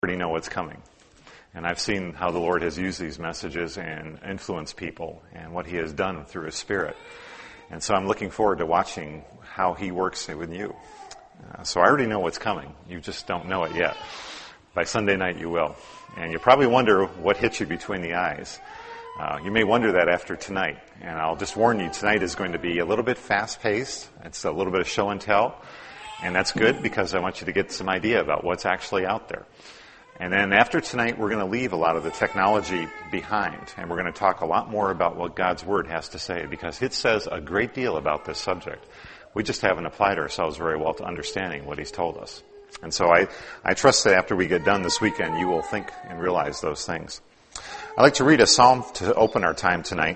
already know what's coming. And I've seen how the Lord has used these messages and influenced people and what He has done through His Spirit. And so I'm looking forward to watching how He works with you. So I already know what's coming. You just don't know it yet. By Sunday night you will. And you probably wonder what hit you between the eyes. You may wonder that after tonight. And I'll just warn you, tonight is going to be a little bit fast-paced. It's a little bit of show and tell. And that's good because I want you to get some idea about what's actually out there. And then after tonight, we're going to leave a lot of the technology behind. And we're going to talk a lot more about what God's Word has to say, because it says a great deal about this subject. We just haven't applied ourselves very well to understanding what He's told us. And so I trust that after we get done this weekend, you will think and realize those things. I'd like to read a psalm to open our time tonight.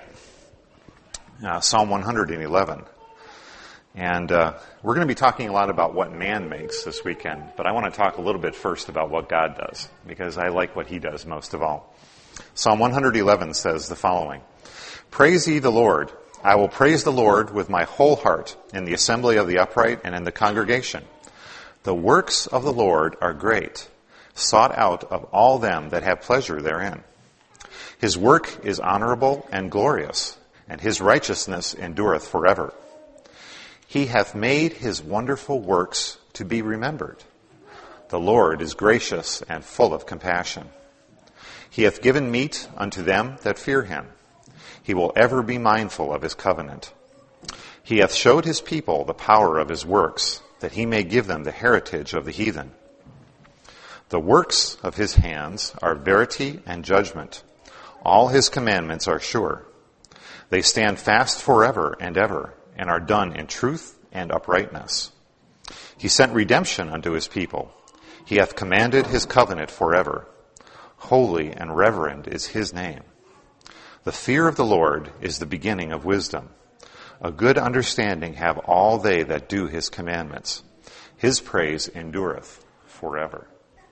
Psalm 111. And we're going to be talking a lot about what man makes this weekend, but I want to talk a little bit first about what God does, because I like what He does most of all. Psalm 111 says the following: Praise ye the Lord. I will praise the Lord with my whole heart in the assembly of the upright and in the congregation. The works of the Lord are great, sought out of all them that have pleasure therein. His work is honorable and glorious, and His righteousness endureth forever. He hath made His wonderful works to be remembered. The Lord is gracious and full of compassion. He hath given meat unto them that fear Him. He will ever be mindful of His covenant. He hath showed His people the power of His works, that He may give them the heritage of the heathen. The works of His hands are verity and judgment. All His commandments are sure. They stand fast forever and ever, and are done in truth and uprightness. He sent redemption unto His people. He hath commanded His covenant forever. Holy and reverend is His name. The fear of the Lord is the beginning of wisdom. A good understanding have all they that do His commandments. His praise endureth forever.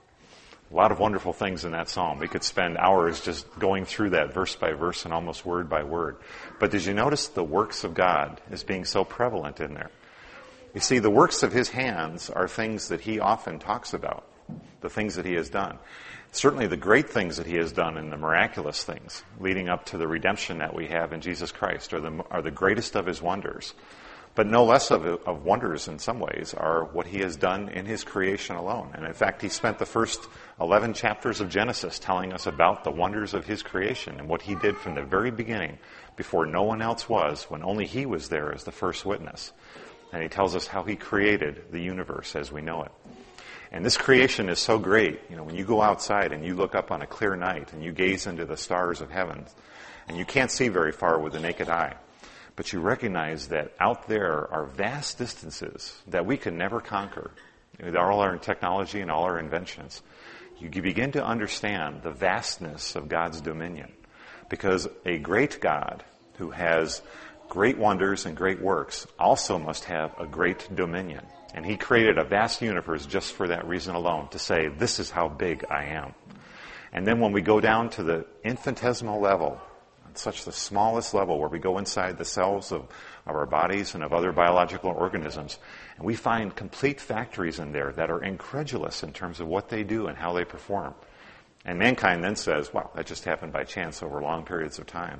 A lot of wonderful things in that psalm. We could spend hours just going through that verse by verse and almost word by word. But did you notice the works of God as being so prevalent in there? You see, the works of His hands are things that He often talks about, the things that He has done. Certainly the great things that He has done and the miraculous things leading up to the redemption that we have in Jesus Christ are the greatest of His wonders. But no less of wonders in some ways are what He has done in His creation alone. And in fact, He spent the first 11 chapters of Genesis telling us about the wonders of His creation and what He did from the very beginning, before no one else was, when only He was there as the first witness. And He tells us how He created the universe as we know it. And this creation is so great. You know, when you go outside and you look up on a clear night and you gaze into the stars of heaven, and you can't see very far with the naked eye, but you recognize that out there are vast distances that we can never conquer. With all our technology and all our inventions, you begin to understand the vastness of God's dominion. Because a great God who has great wonders and great works also must have a great dominion. And He created a vast universe just for that reason alone, to say, this is how big I am. And then when we go down to the infinitesimal level, such the smallest level, where we go inside the cells of our bodies and of other biological organisms, and we find complete factories in there that are incredulous in terms of what they do and how they perform. And mankind then says, well, that just happened by chance over long periods of time.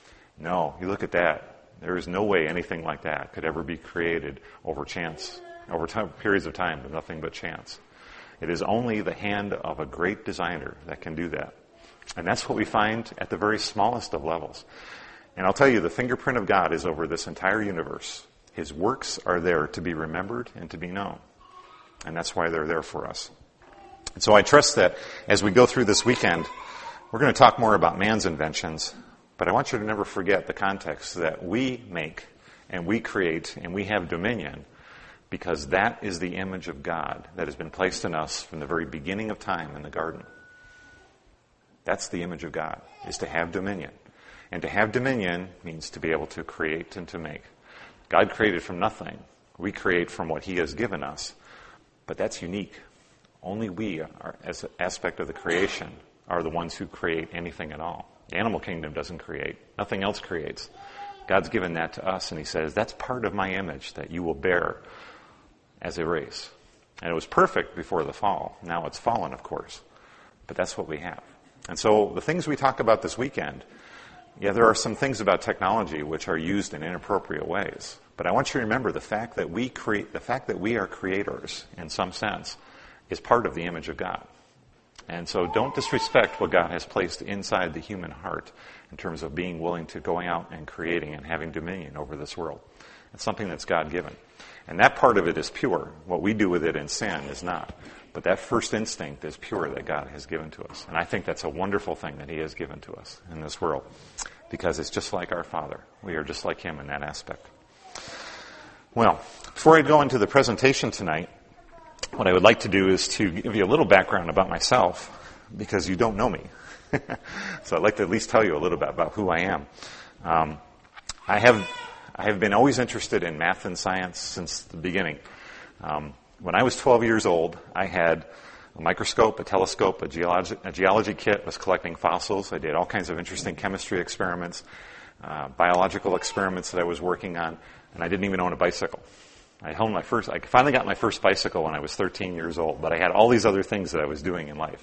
No, you look at that. There is no way anything like that could ever be created over chance, over periods of time, with nothing but chance. It is only the hand of a great designer that can do that. And that's what we find at the very smallest of levels. And I'll tell you, the fingerprint of God is over this entire universe. His works are there to be remembered and to be known. And that's why they're there for us. And so I trust that as we go through this weekend, we're going to talk more about man's inventions. But I want you to never forget the context that we make and we create and we have dominion, because that is the image of God that has been placed in us from the very beginning of time in the garden. That's the image of God, is to have dominion. And to have dominion means to be able to create and to make. God created from nothing. We create from what He has given us. But that's unique. Only we, as an aspect of the creation, are the ones who create anything at all. The animal kingdom doesn't create. Nothing else creates. God's given that to us, and He says, that's part of my image that you will bear as a race. And it was perfect before the fall. Now it's fallen, of course. but that's what we have. And so the things we talk about this weekend, yeah, there are some things about technology which are used in inappropriate ways. But I want you to remember the fact that we are creators, in some sense, is part of the image of God. And so don't disrespect what God has placed inside the human heart in terms of being willing to going out and creating and having dominion over this world. It's something that's God-given. And that part of it is pure. What we do with it in sin is not. But that first instinct is pure that God has given to us. And I think that's a wonderful thing that He has given to us in this world. Because it's just like our Father. We are just like Him in that aspect. Well, before I go into the presentation tonight, what I would like to do is to give you a little background about myself, because you don't know me. So I'd like to at least tell you a little bit about who I am. I have been always interested in math and science since the beginning. When I was 12 years old, I had a microscope, a telescope, a geology kit, was collecting fossils. I did all kinds of interesting chemistry experiments, biological experiments that I was working on, and I didn't even own a bicycle. I finally got my first bicycle when I was 13 years old, but I had all these other things that I was doing in life.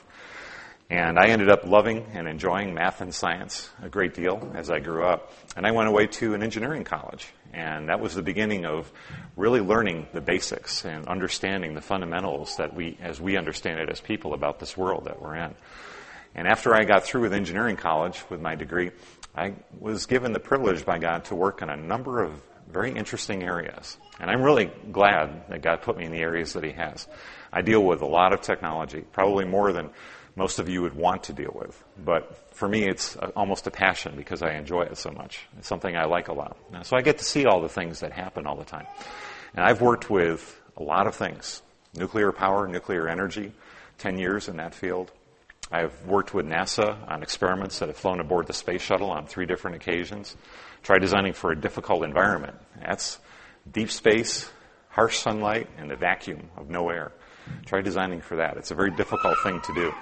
And I ended up loving and enjoying math and science a great deal as I grew up. And I went away to an engineering college. And that was the beginning of really learning the basics and understanding the fundamentals that as we understand it as people about this world that we're in. And after I got through with engineering college with my degree, I was given the privilege by God to work in a number of very interesting areas. And I'm really glad that God put me in the areas that He has. I deal with a lot of technology, probably more than most of you would want to deal with. But for me, it's almost a passion because I enjoy it so much. It's something I like a lot. So I get to see all the things that happen all the time. And I've worked with a lot of things. Nuclear power, nuclear energy, 10 years in that field. I've worked with NASA on experiments that have flown aboard the space shuttle on 3 different occasions. Tried designing for a difficult environment. That's deep space, harsh sunlight, and the vacuum of no air. Try designing for that. It's a very difficult thing to do.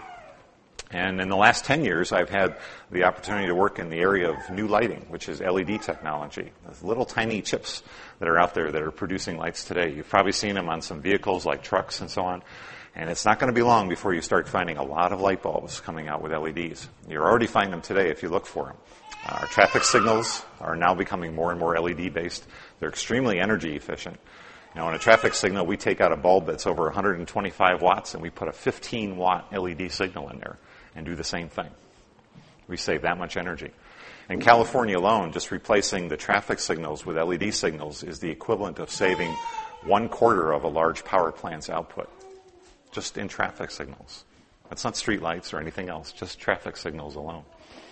And in the last 10 years, I've had the opportunity to work in the area of new lighting, which is LED technology. Those little tiny chips that are out there that are producing lights today. You've probably seen them on some vehicles like trucks and so on. And it's not going to be long before you start finding a lot of light bulbs coming out with LEDs. You're already finding them today if you look for them. Our traffic signals are now becoming more and more LED-based. They're extremely energy efficient. Now, in a traffic signal, we take out a bulb that's over 125 watts, and we put a 15-watt LED signal in there and do the same thing. We save that much energy. In California alone, just replacing the traffic signals with LED signals is the equivalent of saving 1/4 of a large power plant's output, just in traffic signals. That's not street lights or anything else, just traffic signals alone.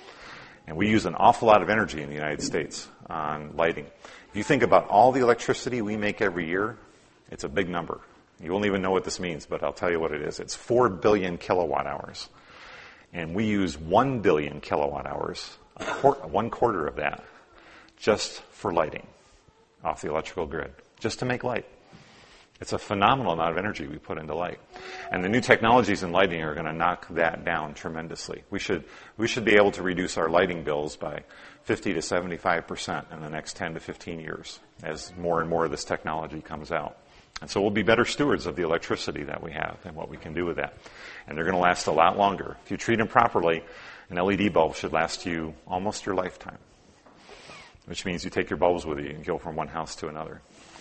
And we use an awful lot of energy in the United States on lighting. If you think about all the electricity we make every year, it's a big number. You won't even know what this means, but I'll tell you what it is. It's 4 billion kilowatt hours. And we use 1 billion kilowatt hours, 1/4 of that, just for lighting off the electrical grid, just to make light. It's a phenomenal amount of energy we put into light. And the new technologies in lighting are going to knock that down tremendously. We should be able to reduce our lighting bills by 50 to 75% in the next 10 to 15 years as more and more of this technology comes out. And so we'll be better stewards of the electricity that we have and what we can do with that. And they're going to last a lot longer. If you treat them properly, an LED bulb should last you almost your lifetime, which means you take your bulbs with you and go from one house to another.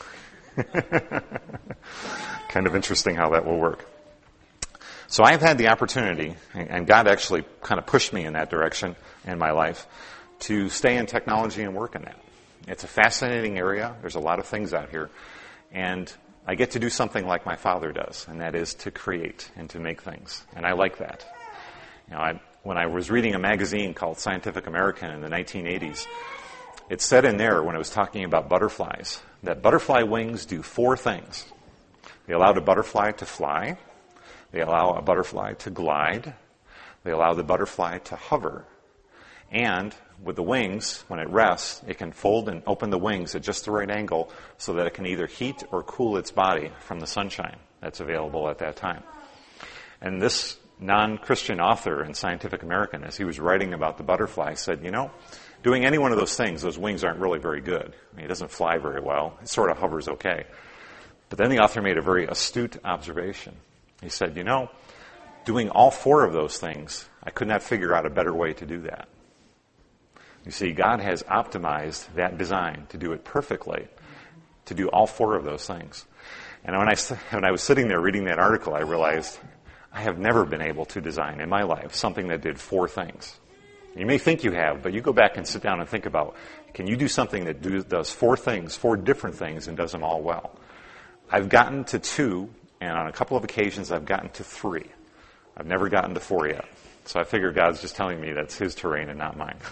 Kind of interesting how that will work. So I've had the opportunity, and God actually kind of pushed me in that direction in my life, to stay in technology and work in that. It's a fascinating area. There's a lot of things out here. And I get to do something like my father does, and that is to create and to make things. And I like that. You know, when I was reading a magazine called Scientific American in the 1980s, it said in there when it was talking about butterflies that butterfly wings do 4 things. They allow the butterfly to fly. They allow a butterfly to glide. They allow the butterfly to hover. And with the wings, when it rests, it can fold and open the wings at just the right angle so that it can either heat or cool its body from the sunshine that's available at that time. And this non-Christian author in Scientific American, as he was writing about the butterfly, said, you know, doing any one of those things, those wings aren't really very good. I mean, it doesn't fly very well. It sort of hovers okay. But then the author made a very astute observation. He said, you know, doing all four of those things, I could not figure out a better way to do that. You see, God has optimized that design to do it perfectly, to do all four of those things. And when I was sitting there reading that article, I realized I have never been able to design in my life something that did four things. You may think you have, but you go back and sit down and think about, can you do something that does four things, four different things, and does them all well? I've gotten to 2, and on a couple of occasions I've gotten to 3. I've never gotten to 4 yet. So I figure God's just telling me that's his terrain and not mine.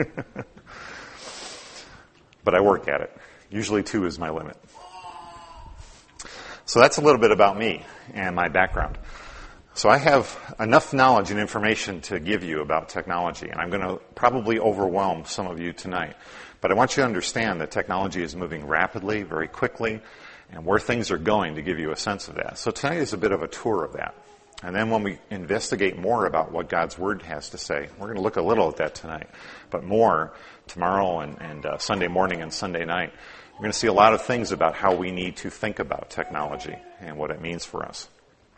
But I work at it. Usually 2 is my limit. So that's a little bit about me and my background. So I have enough knowledge and information to give you about technology, and I'm going to probably overwhelm some of you tonight. But I want you to understand that technology is moving rapidly, very quickly, and where things are going to give you a sense of that. So tonight is a bit of a tour of that. And then when we investigate more about what God's Word has to say, we're going to look a little at that tonight, but more tomorrow and Sunday morning and Sunday night. We're going to see a lot of things about how we need to think about technology and what it means for us.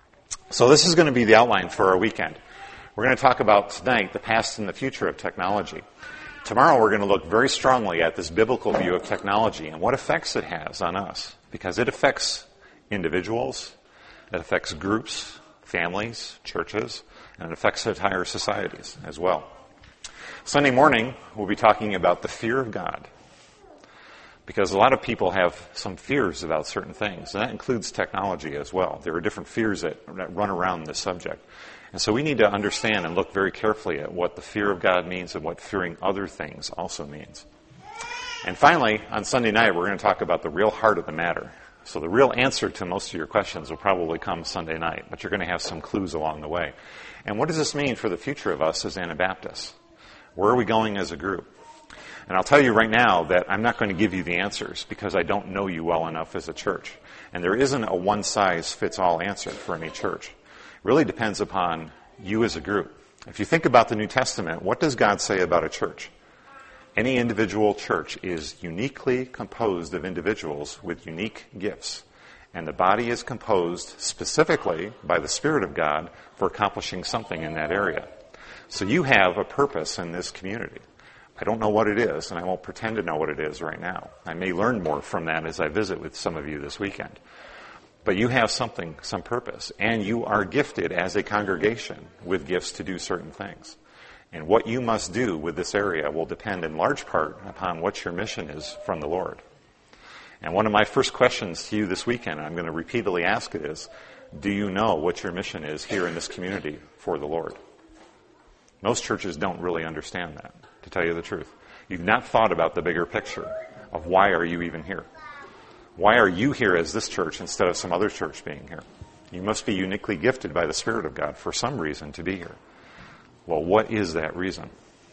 So this is going to be the outline for our weekend. We're going to talk about tonight the past and the future of technology. Tomorrow we're going to look very strongly at this biblical view of technology and what effects it has on us, because it affects individuals, it affects groups, families, churches, and it affects entire societies as well. Sunday morning, we'll be talking about the fear of God, because a lot of people have some fears about certain things, and that includes technology as well. There are different fears that run around this subject. And so we need to understand and look very carefully at what the fear of God means and what fearing other things also means. And finally, on Sunday night, we're going to talk about the real heart of the matter. So the real answer to most of your questions will probably come Sunday night, but you're going to have some clues along the way. And what does this mean for the future of us as Anabaptists? Where are we going as a group? And I'll tell you right now that I'm not going to give you the answers because I don't know you well enough as a church. And there isn't a one-size-fits-all answer for any church. It really depends upon you as a group. If you think about the New Testament, what does God say about a church? Any individual church is uniquely composed of individuals with unique gifts. And the body is composed specifically by the Spirit of God for accomplishing something in that area. So you have a purpose in this community. I don't know what it is, and I won't pretend to know what it is right now. I may learn more from that as I visit with some of you this weekend. But you have something, some purpose, and you are gifted as a congregation with gifts to do certain things. And what you must do with this area will depend in large part upon what your mission is from the Lord. And one of my first questions to you this weekend, and I'm going to repeatedly ask it, is, do you know what your mission is here in this community for the Lord? Most churches don't really understand that, to tell you the truth. You've not thought about the bigger picture of why are you even here? Why are you here as this church instead of some other church being here? You must be uniquely gifted by the Spirit of God for some reason to be here. Well, what is that reason?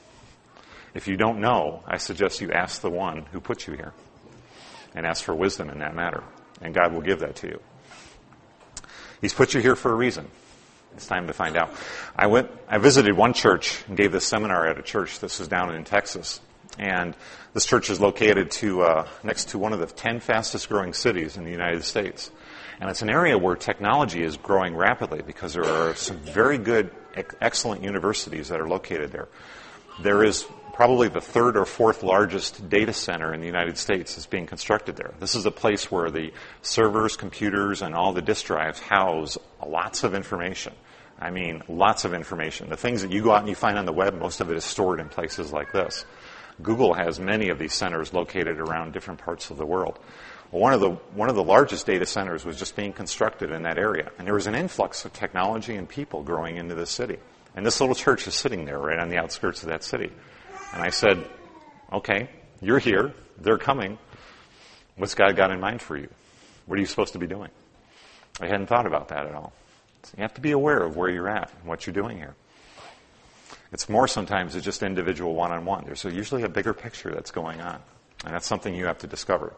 If you don't know, I suggest you ask the one who put you here and ask for wisdom in that matter, and God will give that to you. He's put you here for a reason. It's time to find out. I visited one church and gave this seminar at a church. This was down in Texas. And this church is located next to one of the 10 fastest growing cities in the United States. And it's an area where technology is growing rapidly because there are some very good, excellent universities that are located there. There is probably the 3rd or 4th largest data center in the United States that's being constructed there. This is a place where the servers, computers, and all the disk drives house lots of information. I mean, lots of information. The things that you go out and you find on the web, most of it is stored in places like this. Google has many of these centers located around different parts of the world. Well, one of the largest data centers was just being constructed in that area, and there was an influx of technology and people growing into the city. And this little church is sitting there right on the outskirts of that city. And I said, okay, you're here, they're coming. What's God got in mind for you? What are you supposed to be doing? I hadn't thought about that at all. So you have to be aware of where you're at and what you're doing here. It's more sometimes than just individual one-on-one. There's usually a bigger picture that's going on, and that's something you have to discover.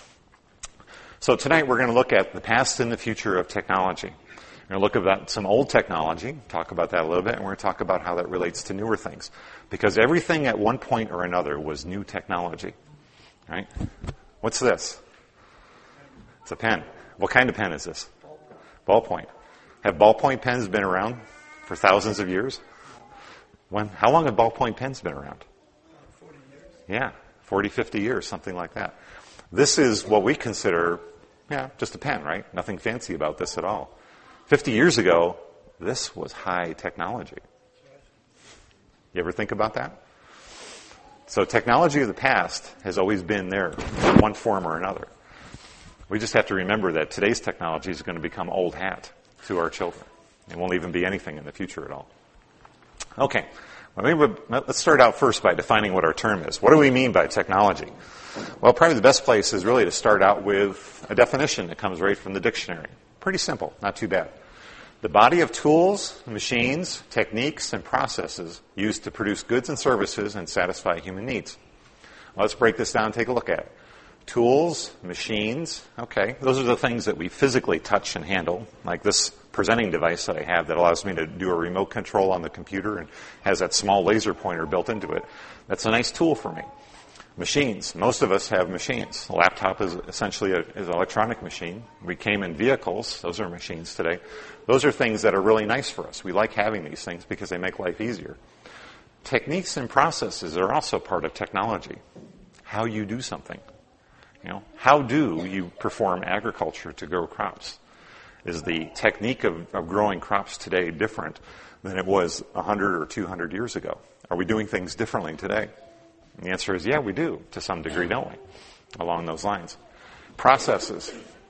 So tonight we're going to look at the past and the future of technology. We're going to look at some old technology, talk about that a little bit, and we're going to talk about how that relates to newer things. Because everything at one point or another was new technology. Right? What's this? It's a pen. What kind of pen is this? Ballpoint. Have ballpoint pens been around For thousands of years? How long have ballpoint pens been around? 40 years. Yeah, 40, 50 years, something like that. This is what we consider, just a pen, right? Nothing fancy about this at all. 50 years ago, this was high technology. You ever think about that? So technology of the past has always been there in one form or another. We just have to remember that today's technology is going to become old hat to our children. It won't even be anything in the future at all. Okay, let's start out first by defining what our term is. What do we mean by technology? Well, probably the best place is really to start out with a definition that comes right from the dictionary. Pretty simple, not too bad. The body of tools, machines, techniques, and processes used to produce goods and services and satisfy human needs. Well, let's break this down and take a look at it. Tools, machines, okay, those are the things that we physically touch and handle, like this presenting device that I have that allows me to do a remote control on the computer and has that small laser pointer built into it. That's a nice tool for me. Machines. Most of us have machines. A laptop is essentially an electronic machine. We came in vehicles. Those are machines today. Those are things that are really nice for us. We like having these things because they make life easier. Techniques and processes are also part of technology. How you do something. How do you perform agriculture to grow crops? Is the technique of growing crops today different than it was 100 or 200 years ago? Are we doing things differently today? And the answer is, yeah, we do, to some degree, don't we? Along those lines. Processes.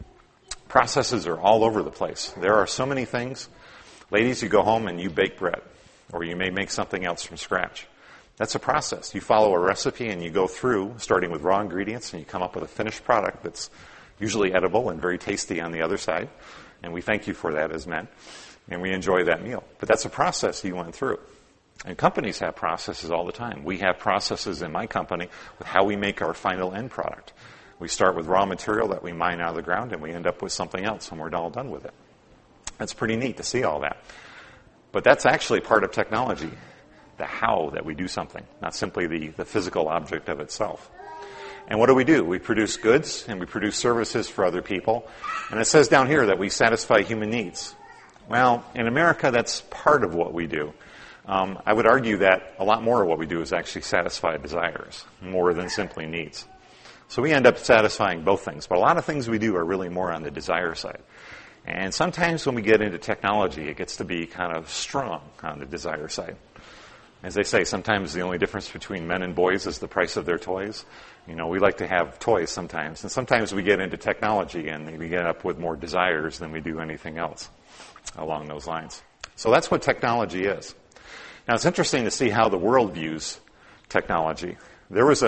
Processes are all over the place. There are so many things. Ladies, you go home and you bake bread, or you may make something else from scratch. That's a process. You follow a recipe and you go through, starting with raw ingredients, and you come up with a finished product that's usually edible and very tasty on the other side. And we thank you for that as men. And we enjoy that meal. But that's a process you went through. And companies have processes all the time. We have processes in my company with how we make our final end product. We start with raw material that we mine out of the ground, and we end up with something else when we're all done with it. That's pretty neat to see all that. But that's actually part of technology, the how that we do something, not simply the physical object of itself. And what do? We produce goods and we produce services for other people. And it says down here that we satisfy human needs. Well, in America, that's part of what we do. I would argue that a lot more of what we do is actually satisfy desires, more than simply needs. So we end up satisfying both things. But a lot of things we do are really more on the desire side. And sometimes when we get into technology, it gets to be kind of strong on the desire side. As they say, sometimes the only difference between men and boys is the price of their toys. We like to have toys sometimes. And sometimes we get into technology and we get up with more desires than we do anything else along those lines. So that's what technology is. Now, it's interesting to see how the world views technology. There was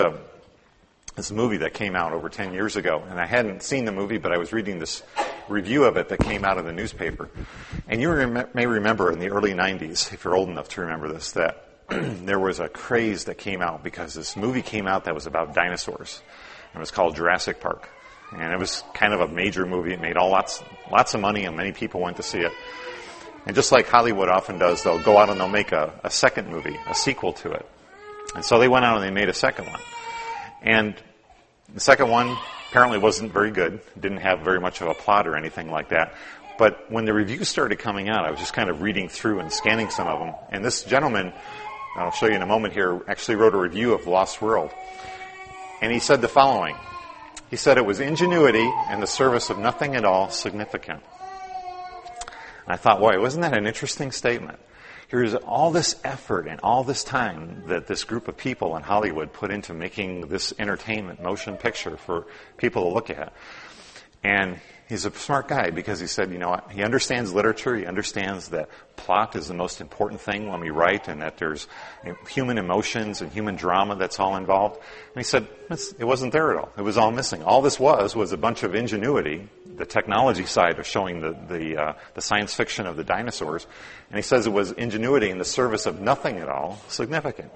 this movie that came out over 10 years ago, and I hadn't seen the movie, but I was reading this review of it that came out of the newspaper. And you may remember in the early 90s, if you're old enough to remember this, that there was a craze that came out because this movie came out that was about dinosaurs. It was called Jurassic Park. And it was kind of a major movie. It made lots of money, and many people went to see it. And just like Hollywood often does, they'll go out and they'll make a second movie, a sequel to it. And so they went out and they made a second one. And the second one apparently wasn't very good. Didn't have very much of a plot or anything like that. But when the reviews started coming out, I was just kind of reading through and scanning some of them. And this gentleman, I'll show you in a moment here, actually wrote a review of Lost World. And he said the following. He said it was ingenuity in the service of nothing at all significant. And I thought, boy, wasn't that an interesting statement? Here's all this effort and all this time that this group of people in Hollywood put into making this entertainment motion picture for people to look at. And he's a smart guy because he said, he understands literature. He understands that plot is the most important thing when we write and that there's human emotions and human drama that's all involved. And he said, it wasn't there at all. It was all missing. All this was a bunch of ingenuity, the technology side of showing the science fiction of the dinosaurs. And he says it was ingenuity in the service of nothing at all significant.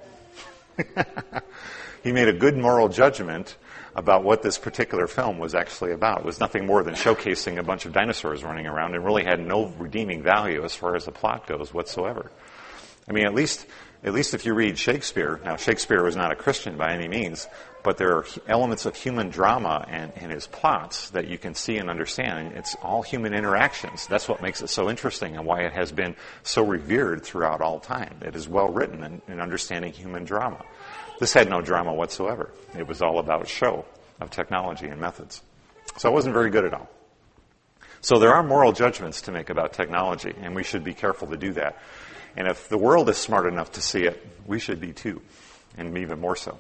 He made a good moral judgment about what this particular film was actually about. It was nothing more than showcasing a bunch of dinosaurs running around and really had no redeeming value as far as the plot goes whatsoever. I mean, at least at least if you read Shakespeare, now Shakespeare was not a Christian by any means, but there are elements of human drama in his plots that you can see and understand. And it's all human interactions. That's what makes it so interesting and why it has been so revered throughout all time. It is well written in understanding human drama. This had no drama whatsoever. It was all about show of technology and methods. So it wasn't very good at all. So there are moral judgments to make about technology, and we should be careful to do that. And if the world is smart enough to see it, we should be too, and even more so.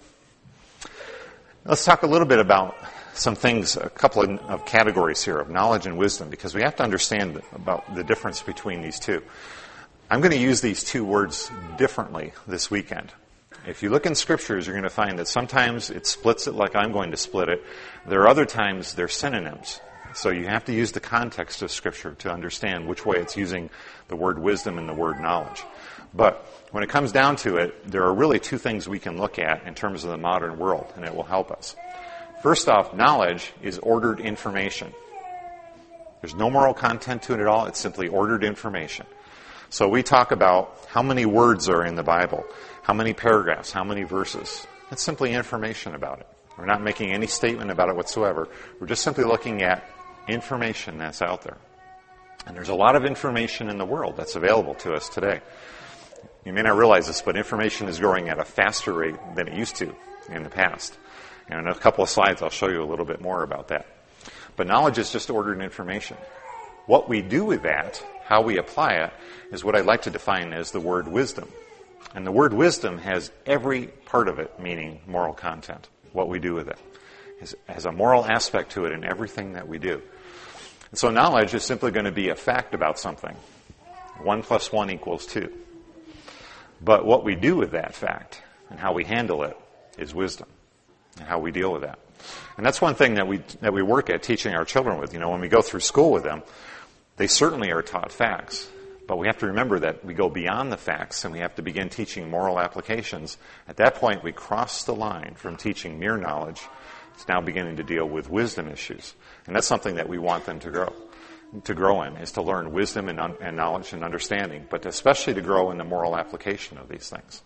Let's talk a little bit about some things, a couple of categories here of knowledge and wisdom, because we have to understand about the difference between these two. I'm going to use these two words differently this weekend. If you look in scriptures, you're going to find that sometimes it splits it like I'm going to split it. There are other times they're synonyms. So you have to use the context of scripture to understand which way it's using the word wisdom and the word knowledge. But when it comes down to it, there are really two things we can look at in terms of the modern world, and it will help us. First off, knowledge is ordered information. There's no moral content to it at all. It's simply ordered information. So we talk about how many words are in the Bible, how many paragraphs, how many verses. It's simply information about it. We're not making any statement about it whatsoever. We're just simply looking at information that's out there. And there's a lot of information in the world that's available to us today. You may not realize this, but information is growing at a faster rate than it used to in the past. And in a couple of slides, I'll show you a little bit more about that. But knowledge is just ordered information. What we do with that, how we apply it, is what I'd like to define as the word wisdom. And the word wisdom has every part of it, meaning moral content. What we do with it has a moral aspect to it in everything that we do. And so knowledge is simply going to be a fact about something. 1 + 1 = 2. But what we do with that fact and how we handle it is wisdom and how we deal with that. And that's one thing that we work at teaching our children with. You know, when we go through school with them, they certainly are taught facts. But we have to remember that we go beyond the facts and we have to begin teaching moral applications. At that point, we cross the line from teaching mere knowledge. It's now beginning to deal with wisdom issues. And that's something that we want them to grow in, is to learn wisdom and knowledge and understanding, but especially to grow in the moral application of these things.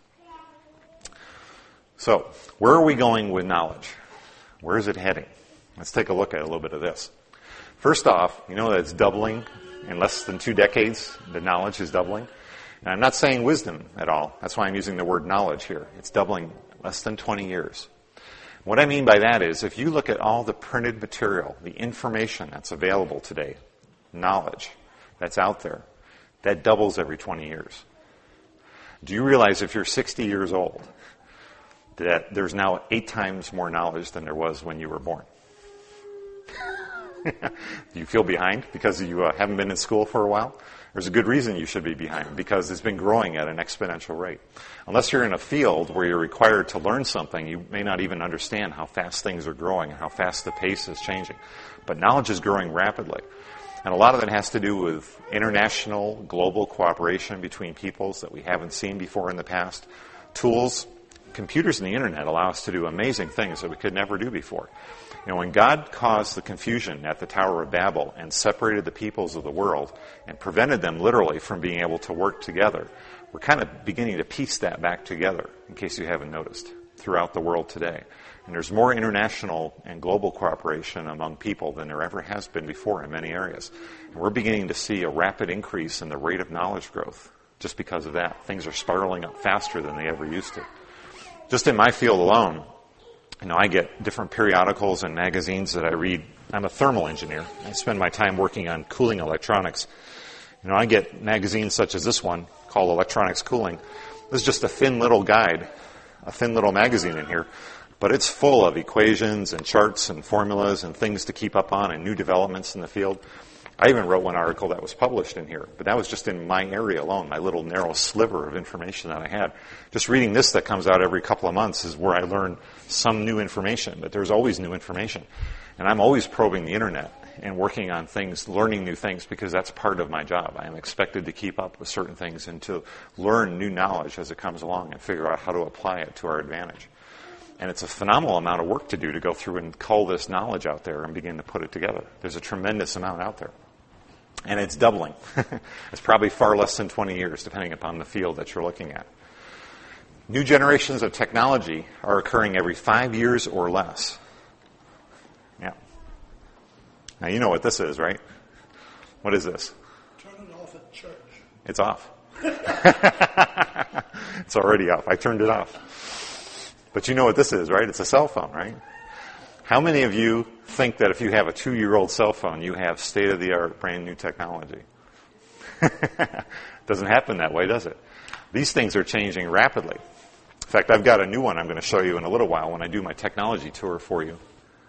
So, where are we going with knowledge? Where is it heading? Let's take a look at a little bit of this. First off, you know that it's doubling in less than 2 decades. The knowledge is doubling. And I'm not saying wisdom at all. That's why I'm using the word knowledge here. It's doubling less than 20 years. What I mean by that is, if you look at all the printed material, the information that's available today, knowledge that's out there, that doubles every 20 years. Do you realize if you're 60 years old, that there's now 8 times more knowledge than there was when you were born? Do you feel behind because you haven't been in school for a while? There's a good reason you should be behind, because it's been growing at an exponential rate. Unless you're in a field where you're required to learn something, you may not even understand how fast things are growing and how fast the pace is changing. But knowledge is growing rapidly. And a lot of it has to do with international, global cooperation between peoples that we haven't seen before in the past. Tools, computers and the internet allow us to do amazing things that we could never do before. You know, when God caused the confusion at the Tower of Babel and separated the peoples of the world and prevented them literally from being able to work together, we're kind of beginning to piece that back together, in case you haven't noticed, throughout the world today. And there's more international and global cooperation among people than there ever has been before in many areas. And we're beginning to see a rapid increase in the rate of knowledge growth just because of that. Things are spiraling up faster than they ever used to. Just in my field alone, you know, I get different periodicals and magazines that I read. I'm a thermal engineer. I spend my time working on cooling electronics. You know, I get magazines such as this one called Electronics Cooling. This is just a thin little guide, a thin little magazine in here, but it's full of equations and charts and formulas and things to keep up on and new developments in the field. I even wrote one article that was published in here, but that was just in my area alone, my little narrow sliver of information that I had. Just reading this that comes out every couple of months is where I learn some new information, but there's always new information. And I'm always probing the internet and working on things, learning new things, because that's part of my job. I am expected to keep up with certain things and to learn new knowledge as it comes along and figure out how to apply it to our advantage. And it's a phenomenal amount of work to do to go through and cull this knowledge out there and begin to put it together. There's a tremendous amount out there. And it's doubling. It's probably far less than 20 years, depending upon the field that you're looking at. New generations of technology are occurring every 5 years or less. Yeah. Now you know what this is, right? What is this? Turn it off at church. It's off. It's already off. I turned it off. But you know what this is, right? It's a cell phone, right? How many of you think that if you have a 2-year-old cell phone, you have state-of-the-art, brand new technology? Doesn't happen that way, does it? These things are changing rapidly. In fact, I've got a new one I'm going to show you in a little while when I do my technology tour for you.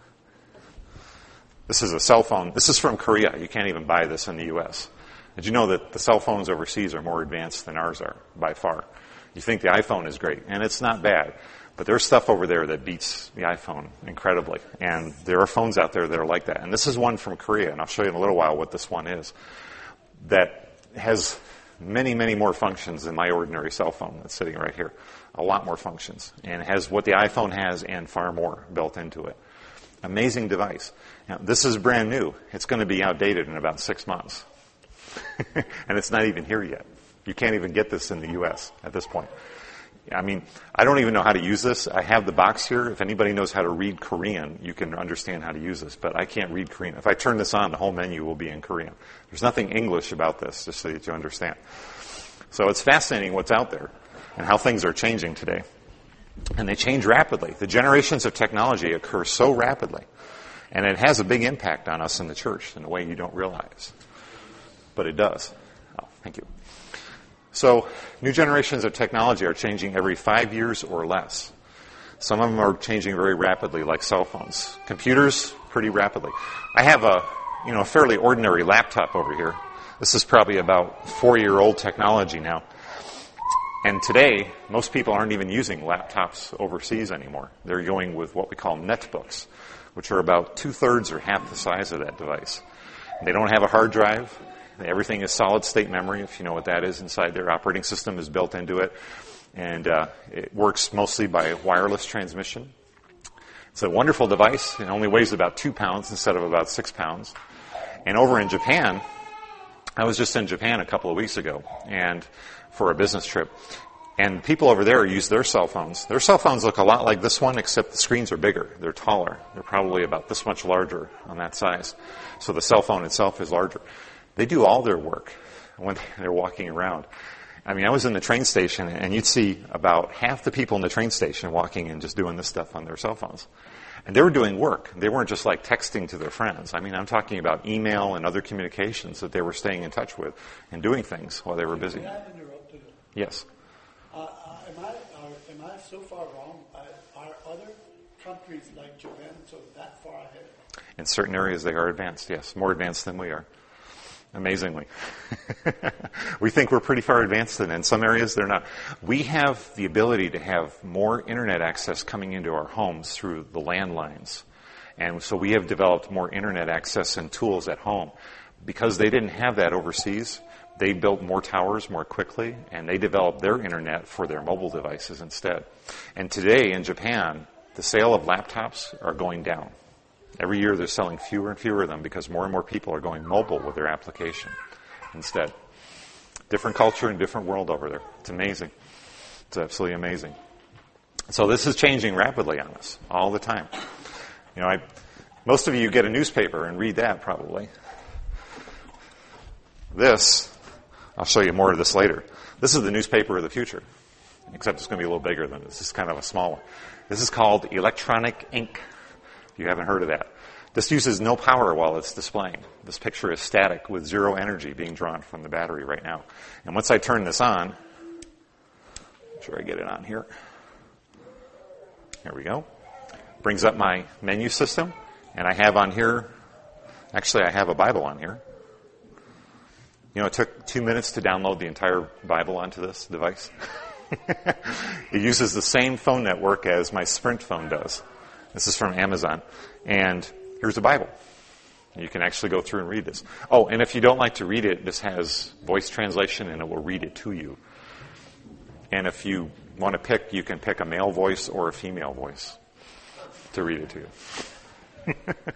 This is a cell phone. This is from Korea. You can't even buy this in the U.S. Did you know that the cell phones overseas are more advanced than ours are, by far? You think the iPhone is great, and it's not bad. But there's stuff over there that beats the iPhone incredibly. And there are phones out there that are like that. And this is one from Korea, and I'll show you in a little while what this one is, that has many, many more functions than my ordinary cell phone that's sitting right here. A lot more functions. And it has what the iPhone has and far more built into it. Amazing device. Now, this is brand new. It's going to be outdated in about 6 months. And it's not even here yet. You can't even get this in the U.S. at this point. I mean, I don't even know how to use this. I have the box here. If anybody knows how to read Korean, you can understand how to use this. But I can't read Korean. If I turn this on, the whole menu will be in Korean. There's nothing English about this, just so that you understand. So it's fascinating what's out there and how things are changing today. And they change rapidly. The generations of technology occur so rapidly. And it has a big impact on us in the church in a way you don't realize. But it does. Oh, thank you. So, new generations of technology are changing every 5 years or less. Some of them are changing very rapidly, like cell phones. Computers, pretty rapidly. I have a fairly ordinary laptop over here. This is probably about 4-year-old technology now. And today, most people aren't even using laptops overseas anymore. They're going with what we call netbooks, which are about 2/3 or half the size of that device. They don't have a hard drive. Everything is solid-state memory, if you know what that is inside their operating system is built into it. And it works mostly by wireless transmission. It's a wonderful device. It only weighs about 2 pounds instead of about 6 pounds. And over in Japan, I was just in Japan a couple of weeks ago and for a business trip. And people over there use their cell phones. Their cell phones look a lot like this one, except the screens are bigger. They're taller. They're probably about this much larger on that size. So the cell phone itself is larger. They do all their work when they're walking around. I mean, I was in the train station, and you'd see about half the people in the train station walking and just doing this stuff on their cell phones. And they were doing work. They weren't just like texting to their friends. I mean, I'm talking about email and other communications that they were staying in touch with and doing things while they were busy. May I interrupt you? Yes. Am I so far wrong? Are other countries like Japan so that far ahead? In certain areas, they are advanced, yes. More advanced than we are. Amazingly. We think we're pretty far advanced, and in some areas they're not. We have the ability to have more internet access coming into our homes through the landlines. And so we have developed more internet access and tools at home. Because they didn't have that overseas, they built more towers more quickly, and they developed their internet for their mobile devices instead. And today in Japan, the sale of laptops are going down. Every year they're selling fewer and fewer of them because more and more people are going mobile with their application instead. Different culture and different world over there. It's amazing. It's absolutely amazing. So this is changing rapidly on us all the time. You know, most of you get a newspaper and read that probably. This, I'll show you more of this later. This is the newspaper of the future, except it's going to be a little bigger than this. This is kind of a small one. This is called electronic ink. You haven't heard of that. This uses no power while it's displaying. This picture is static with zero energy being drawn from the battery right now. And once I turn this on, make sure I get it on here. Here we go. Brings up my menu system. And I have on here, actually I have a Bible on here. You know, it took 2 minutes to download the entire Bible onto this device. It uses the same phone network as my Sprint phone does. This is from Amazon. And here's a Bible. You can actually go through and read this. Oh, and if you don't like to read it, this has voice translation and it will read it to you. And if you want to pick, you can pick a male voice or a female voice to read it to you.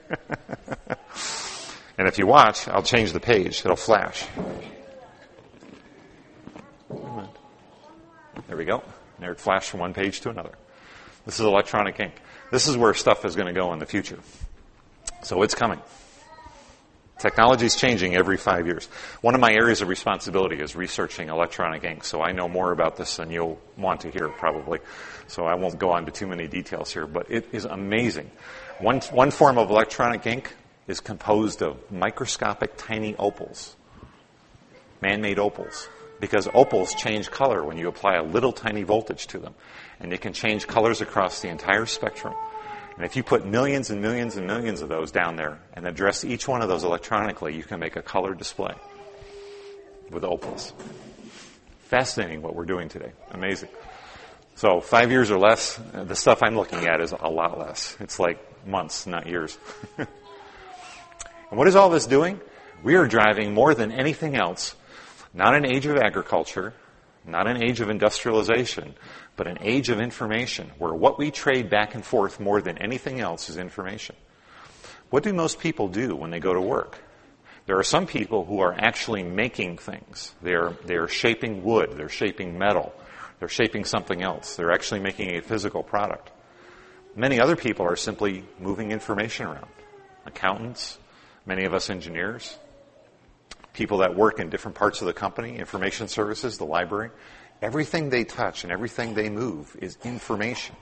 And if you watch, I'll change the page. It'll flash. There we go. And there it flashed from one page to another. This is electronic ink. This is where stuff is going to go in the future. So it's coming. Technology is changing every 5 years. One of my areas of responsibility is researching electronic ink, so I know more about this than you'll want to hear probably. So I won't go on to too many details here, but it is amazing. One form of electronic ink is composed of microscopic tiny opals, man-made opals, because opals change color when you apply a little tiny voltage to them, and they can change colors across the entire spectrum. And if you put millions and millions and millions of those down there and address each one of those electronically, you can make a color display with opals. Fascinating what we're doing today. Amazing. So 5 years or less, the stuff I'm looking at is a lot less. It's like months, not years. And what is all this doing? We are driving more than anything else, not an age of agriculture, not an age of industrialization, but an age of information, where what we trade back and forth more than anything else is information. What do most people do when they go to work? There are some people who are actually making things. They're shaping wood, they're shaping metal, they're shaping something else. They're actually making a physical product. Many other people are simply moving information around. Accountants, many of us engineers, people that work in different parts of the company, information services, the library. Everything they touch and everything they move is information.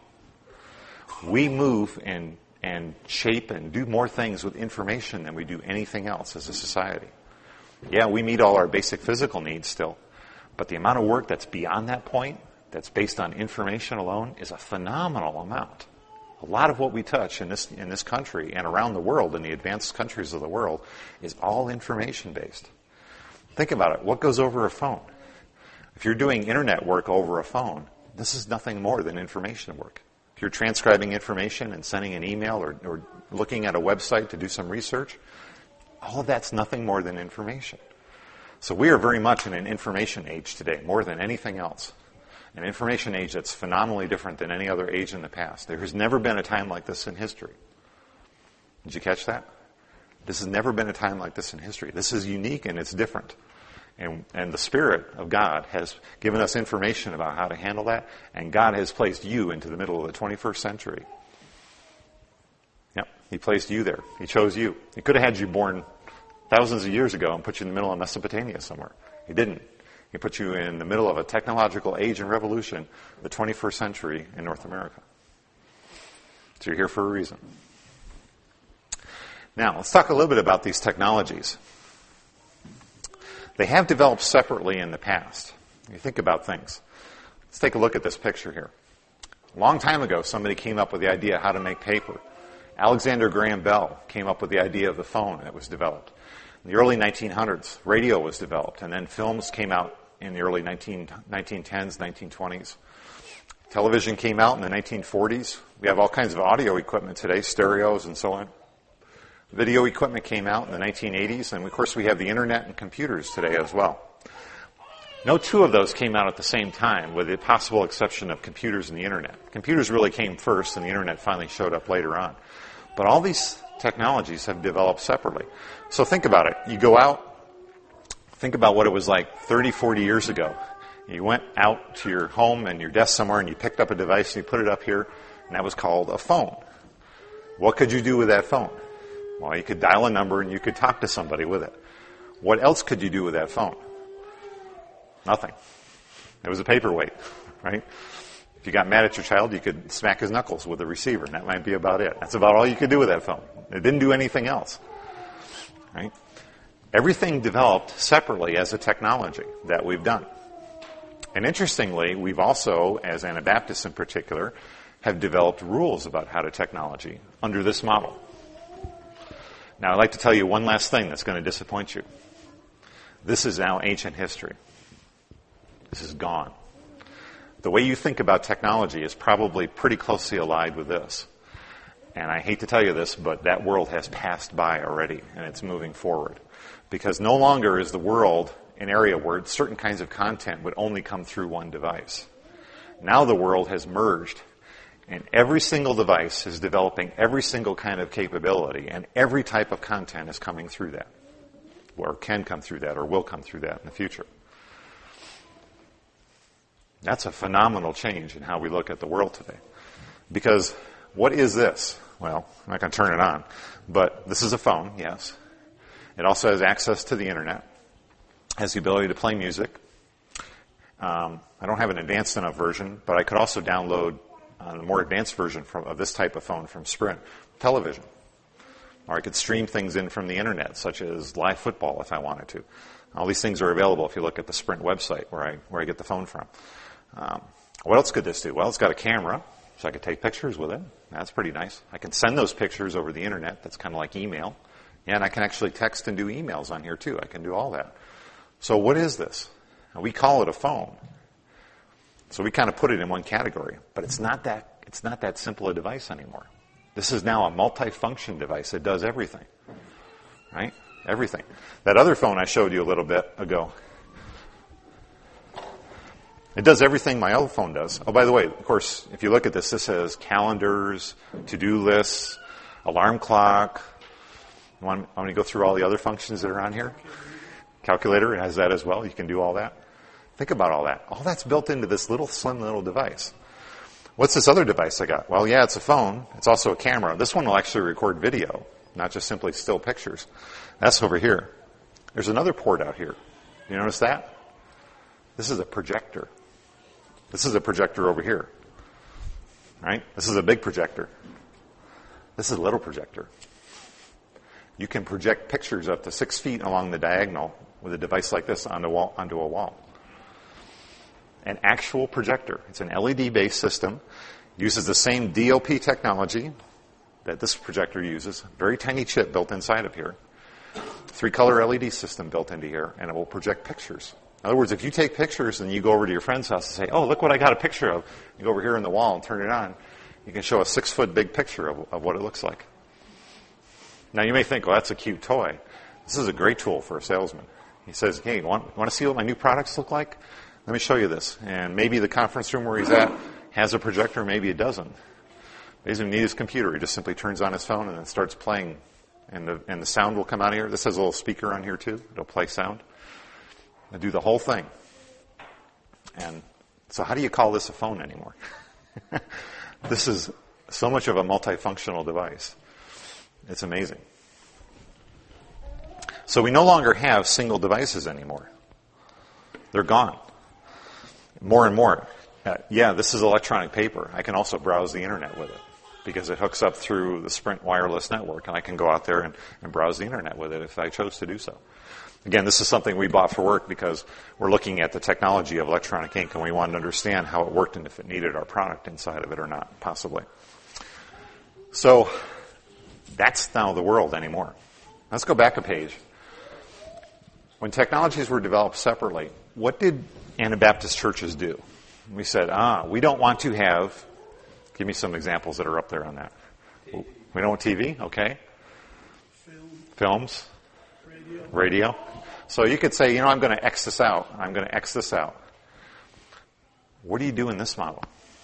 We move and shape and do more things with information than we do anything else as a society. Yeah, we meet all our basic physical needs still, but the amount of work that's beyond that point, that's based on information alone, is a phenomenal amount. A lot of what we touch in this country and around the world, in the advanced countries of the world, is all information-based. Think about it. What goes over a phone? If you're doing internet work over a phone, this is nothing more than information work. If you're transcribing information and sending an email or looking at a website to do some research, all of that's nothing more than information. So we are very much in an information age today, more than anything else. An information age that's phenomenally different than any other age in the past. There has never been a time like this in history. Did you catch that? This has never been a time like this in history. This is unique and it's different. And the Spirit of God has given us information about how to handle that, and God has placed you into the middle of the 21st century. Yep, He placed you there. He chose you. He could have had you born thousands of years ago and put you in the middle of Mesopotamia somewhere. He didn't. He put you in the middle of a technological age and revolution, the 21st century in North America. So you're here for a reason. Now, let's talk a little bit about these technologies. They have developed separately in the past. You think about things. Let's take a look at this picture here. A long time ago, somebody came up with the idea of how to make paper. Alexander Graham Bell came up with the idea of the phone that was developed. In the early 1900s, radio was developed, and then films came out in the early 1910s, 1920s. Television came out in the 1940s. We have all kinds of audio equipment today, stereos and so on. Video equipment came out in the 1980s, and of course we have the internet and computers today as well. No two of those came out at the same time, with the possible exception of computers and the internet. Computers really came first, and the internet finally showed up later on. But all these technologies have developed separately. So think about it. You go out, think about what it was like 30, 40 years ago. You went out to your home and your desk somewhere, and you picked up a device, and you put it up here, and that was called a phone. What could you do with that phone? Well, you could dial a number and you could talk to somebody with it. What else could you do with that phone? Nothing. It was a paperweight, right? If you got mad at your child, you could smack his knuckles with the receiver, and that might be about it. That's about all you could do with that phone. It didn't do anything else, right? Everything developed separately as a technology that we've done. And interestingly, we've also, as Anabaptists in particular, have developed rules about how to technology under this model. Now, I'd like to tell you one last thing that's going to disappoint you. This is now ancient history. This is gone. The way you think about technology is probably pretty closely allied with this. And I hate to tell you this, but that world has passed by already, and it's moving forward. Because no longer is the world an area where certain kinds of content would only come through one device. Now the world has merged. And every single device is developing every single kind of capability, and every type of content is coming through that, or can come through that, or will come through that in the future. That's a phenomenal change in how we look at the world today. Because what is this? Well, I'm not going to turn it on, but this is a phone, yes. It also has access to the internet, has the ability to play music. I don't have an advanced enough version, but I could also download a more advanced version of this type of phone from Sprint television. Or I could stream things in from the internet, such as live football if I wanted to. All these things are available if you look at the Sprint website where I get the phone from. What else could this do? Well, it's got a camera, so I could take pictures with it. That's pretty nice. I can send those pictures over the internet. That's kind of like email. Yeah, and I can actually text and do emails on here too. I can do all that. So what is this? Now, we call it a phone. So we kind of put it in one category, but it's not that simple a device anymore. This is now a multi-function device. It does everything. Right? Everything. That other phone I showed you a little bit ago, it does everything my other phone does. Oh, by the way, of course, if you look at this, this has calendars, to-do lists, alarm clock. I want to go through all the other functions that are on here. Calculator, it has that as well. You can do all that. Think about all that. All that's built into this little slim little device. What's this other device I got? Well, yeah, it's a phone. It's also a camera. This one will actually record video, not just simply still pictures. That's over here. There's another port out here. You notice that? This is a projector. This is a projector over here. Right? This is a big projector. This is a little projector. You can project pictures up to 6 feet along the diagonal with a device like this onto a wall. An actual projector. It's an LED-based system. It uses the same DOP technology that this projector uses. Very tiny chip built inside of here. 3-color LED system built into here, and it will project pictures. In other words, if you take pictures and you go over to your friend's house and say, oh, look what I got a picture of, you go over here on the wall and turn it on, you can show a 6-foot big picture of what it looks like. Now, you may think, well, that's a cute toy. This is a great tool for a salesman. He says, hey, want to see what my new products look like? Let me show you this. And maybe the conference room where he's at has a projector, maybe it doesn't. He doesn't need his computer. He just simply turns on his phone and then starts playing. And the sound will come out of here. This has a little speaker on here, too. It'll play sound. It'll do the whole thing. And so how do you call this a phone anymore? This is so much of a multifunctional device. It's amazing. So we no longer have single devices anymore. They're gone. More and more. Yeah, this is electronic paper. I can also browse the internet with it because it hooks up through the Sprint wireless network, and I can go out there and browse the internet with it if I chose to do so. Again, this is something we bought for work because we're looking at the technology of electronic ink, and we wanted to understand how it worked and if it needed our product inside of it or not, possibly. So that's now the world anymore. Let's go back a page. When technologies were developed separately, what did Anabaptist churches do? We said, we don't want to have, give me some examples that are up there on that. TV. We don't want TV, okay. Films. Radio. So you could say, I'm going to X this out. I'm going to X this out. What do you do in this model?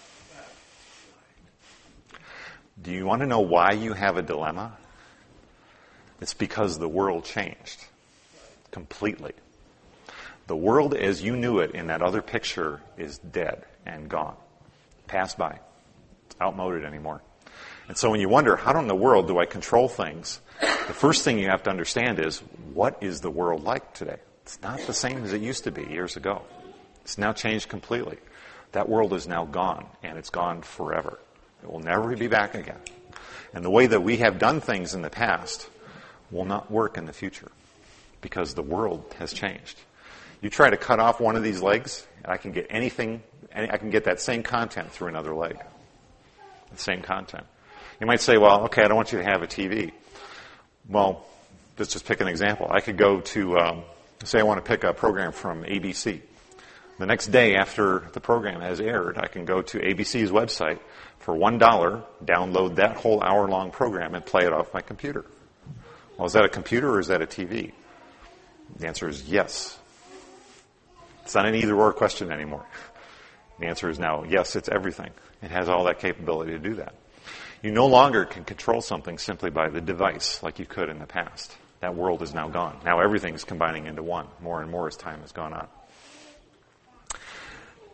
Do you want to know why you have a dilemma? It's because the world changed completely. The world as you knew it in that other picture is dead and gone. Passed by. It's outmoded anymore. And so when you wonder, how in the world do I control things? The first thing you have to understand is, what is the world like today? It's not the same as it used to be years ago. It's now changed completely. That world is now gone, and it's gone forever. It will never be back again. And the way that we have done things in the past will not work in the future because the world has changed. You try to cut off one of these legs, and I can get anything, I can get that same content through another leg. The same content. You might say, well, okay, I don't want you to have a TV. Well, let's just pick an example. I could go to, say I want to pick a program from ABC. The next day after the program has aired, I can go to ABC's website for $1, download that whole hour-long program and play it off my computer. Well, is that a computer or is that a TV? The answer is yes. It's not an either-or question anymore. The answer is now, yes, it's everything. It has all that capability to do that. You no longer can control something simply by the device like you could in the past. That world is now gone. Now everything is combining into one, more and more as time has gone on.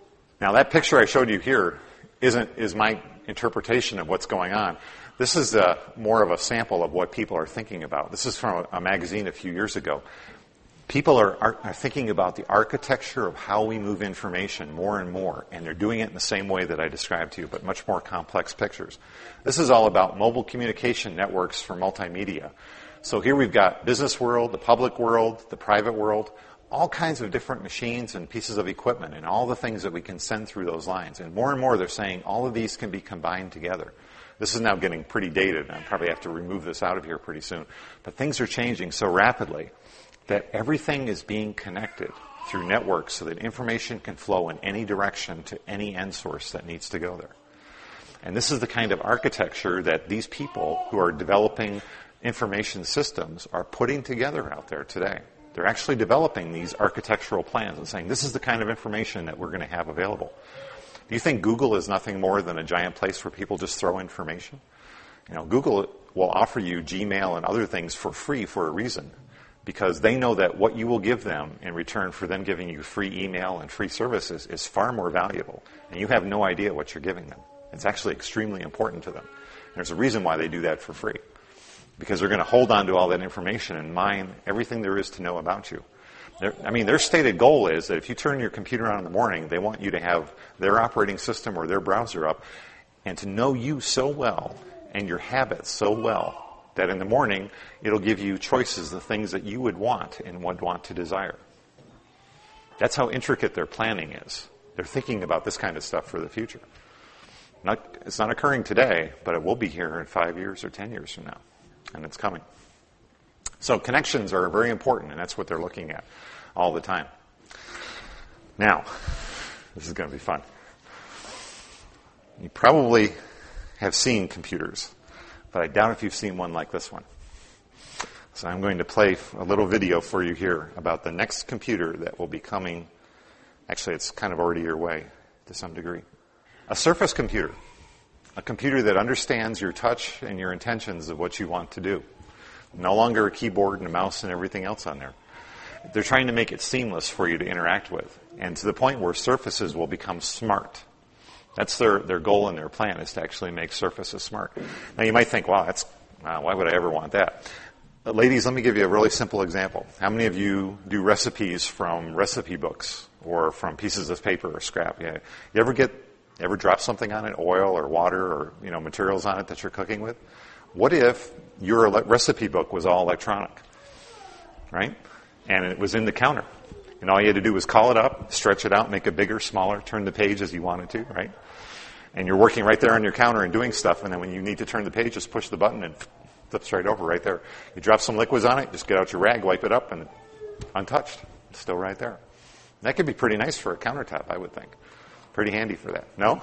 Now, that picture I showed you here is my interpretation of what's going on. This is more of a sample of what people are thinking about. This is from a magazine a few years ago. People are thinking about the architecture of how we move information more and more, and they're doing it in the same way that I described to you, but much more complex pictures. This is all about mobile communication networks for multimedia. So here we've got business world, the public world, the private world, all kinds of different machines and pieces of equipment and all the things that we can send through those lines. And more they're saying all of these can be combined together. This is now getting pretty dated, and I probably have to remove this out of here pretty soon. But things are changing so rapidly that everything is being connected through networks so that information can flow in any direction to any end source that needs to go there. And this is the kind of architecture that these people who are developing information systems are putting together out there today. They're actually developing these architectural plans and saying, this is the kind of information that we're going to have available. Do you think Google is nothing more than a giant place where people just throw information? You know, Google will offer you Gmail and other things for free for a reason, because they know that what you will give them in return for them giving you free email and free services is far more valuable, and you have no idea what you're giving them. It's actually extremely important to them. And there's a reason why they do that for free, because they're going to hold on to all that information and mine everything there is to know about you. Their stated goal is that if you turn your computer on in the morning, they want you to have their operating system or their browser up and to know you so well and your habits so well that in the morning it'll give you choices, the things that you would want and would want to desire. That's how intricate their planning is. They're thinking about this kind of stuff for the future. It's not occurring today, but it will be here in 5 years or 10 years from now. And it's coming. So connections are very important, and that's what they're looking at all the time. Now, this is going to be fun. You probably have seen computers, but I doubt if you've seen one like this one. So I'm going to play a little video for you here about the next computer that will be coming. Actually, it's kind of already your way to some degree. A Surface computer. A computer that understands your touch and your intentions of what you want to do. No longer a keyboard and a mouse and everything else on there. They're trying to make it seamless for you to interact with, and to the point where surfaces will become smart. That's their goal and their plan, is to actually make surfaces smart. Now you might think, wow, why would I ever want that? Ladies, let me give you a really simple example. How many of you do recipes from recipe books or from pieces of paper or scrap? Yeah. You ever drop something on it, oil or water or materials on it that you're cooking with? What if your recipe book was all electronic, right? And it was in the counter. And all you had to do was call it up, stretch it out, make it bigger, smaller, turn the page as you wanted to, right? And you're working right there on your counter and doing stuff, and then when you need to turn the page, just push the button and flips right over right there. You drop some liquids on it, just get out your rag, wipe it up, and untouched. It's still right there. That could be pretty nice for a countertop, I would think. Pretty handy for that. No?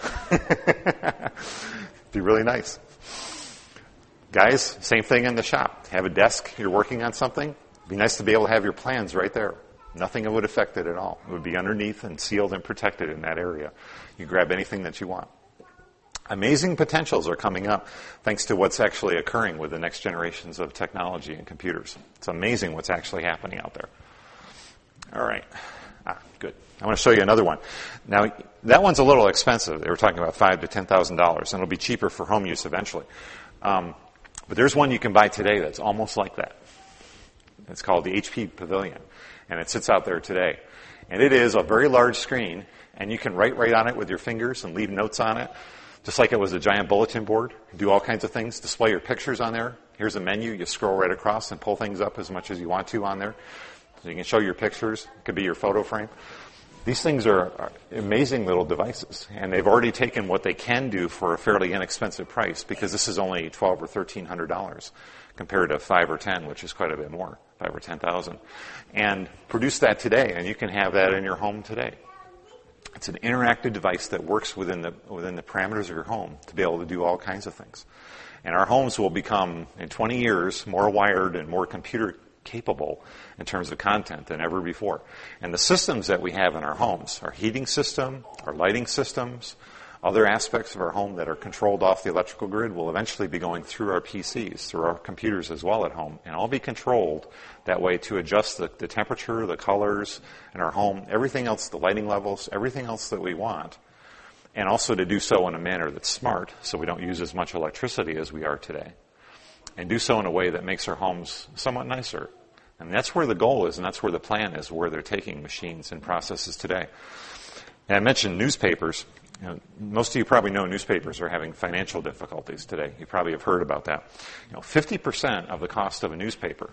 Be really nice. Guys, same thing in the shop. Have a desk, you're working on something. It'd be nice to be able to have your plans right there. Nothing would affect it at all. It would be underneath and sealed and protected in that area. You grab anything that you want. Amazing potentials are coming up thanks to what's actually occurring with the next generations of technology and computers. It's amazing what's actually happening out there. All right. Good. I want to show you another one. Now, that one's a little expensive. They were talking about $5,000 to $10,000, and it'll be cheaper for home use eventually. But there's one you can buy today that's almost like that. It's called the HP Pavilion, and it sits out there today. And it is a very large screen, and you can write right on it with your fingers and leave notes on it, just like it was a giant bulletin board. Do all kinds of things, display your pictures on there. Here's a menu. You scroll right across and pull things up as much as you want to on there. So you can show your pictures. It could be your photo frame. These things are amazing little devices, and they've already taken what they can do for a fairly inexpensive price, because this is only $1,200 or $1,300 compared to $5,000 or $10,000, which is quite a bit more, $5,000 or $10,000, and produce that today, and you can have that in your home today. It's an interactive device that works within the parameters of your home to be able to do all kinds of things. And our homes will become, in 20 years, more wired and more computer capable in terms of content than ever before. And the systems that we have in our homes, our heating system, our lighting systems, other aspects of our home that are controlled off the electrical grid will eventually be going through our PCs, through our computers as well at home, and all be controlled that way to adjust the temperature, the colors in our home, everything else, the lighting levels, everything else that we want and also to do so in a manner that's smart, so we don't use as much electricity as we are today, and do so in a way that makes our homes somewhat nicer. And that's where the goal is, and that's where the plan is, where they're taking machines and processes today. And I mentioned newspapers. Most of you probably know newspapers are having financial difficulties today. You probably have heard about that. 50% of the cost of a newspaper,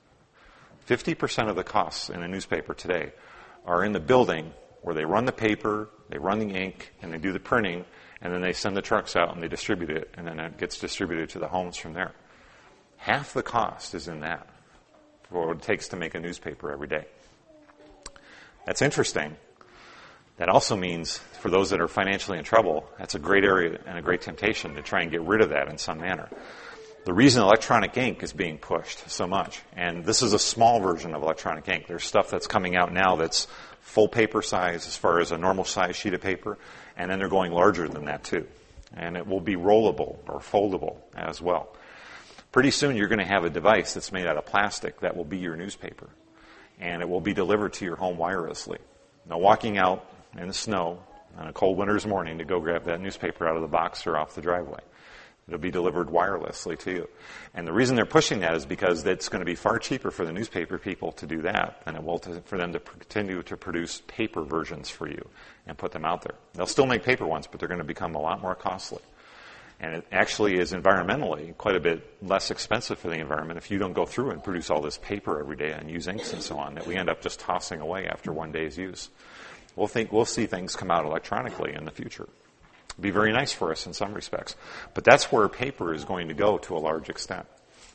50% of the costs in a newspaper today are in the building where they run the paper, they run the ink, and they do the printing, and then they send the trucks out and they distribute it, and then it gets distributed to the homes from there. Half the cost is in that for what it takes to make a newspaper every day. That's interesting. That also means for those that are financially in trouble, that's a great area and a great temptation to try and get rid of that in some manner. The reason electronic ink is being pushed so much, and this is a small version of electronic ink. There's stuff that's coming out now that's full paper size as far as a normal size sheet of paper, and then they're going larger than that too. And it will be rollable or foldable as well. Pretty soon you're going to have a device that's made out of plastic that will be your newspaper, and it will be delivered to your home wirelessly. Now, walking out in the snow on a cold winter's morning to go grab that newspaper out of the box or off the driveway. It'll be delivered wirelessly to you. And the reason they're pushing that is because it's going to be far cheaper for the newspaper people to do that than it will for them to continue to produce paper versions for you and put them out there. They'll still make paper ones, but they're going to become a lot more costly. And it actually is environmentally quite a bit less expensive for the environment if you don't go through and produce all this paper every day and use inks and so on that we end up just tossing away after one day's use. We'll see things come out electronically in the future. It'll be very nice for us in some respects. But that's where paper is going to go to a large extent.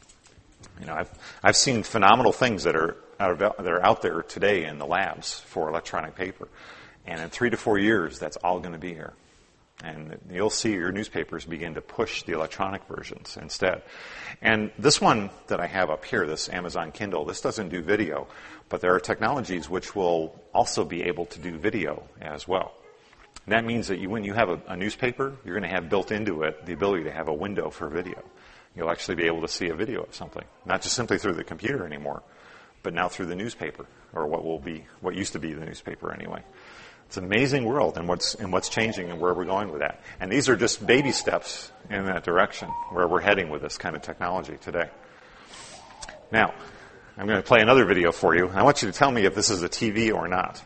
I've seen phenomenal things that are out there today in the labs for electronic paper. And in 3 to 4 years, that's all going to be here. And you'll see your newspapers begin to push the electronic versions instead. And this one that I have up here, this Amazon Kindle, this doesn't do video, but there are technologies which will also be able to do video as well. And that means that when you have a newspaper, you're going to have built into it the ability to have a window for video. You'll actually be able to see a video of something, not just simply through the computer anymore, but now through the newspaper, or what used to be the newspaper anyway. It's an amazing world and what's changing and where we're going with that. And these are just baby steps in that direction where we're heading with this kind of technology today. Now, I'm going to play another video for you. I want you to tell me if this is a TV or not.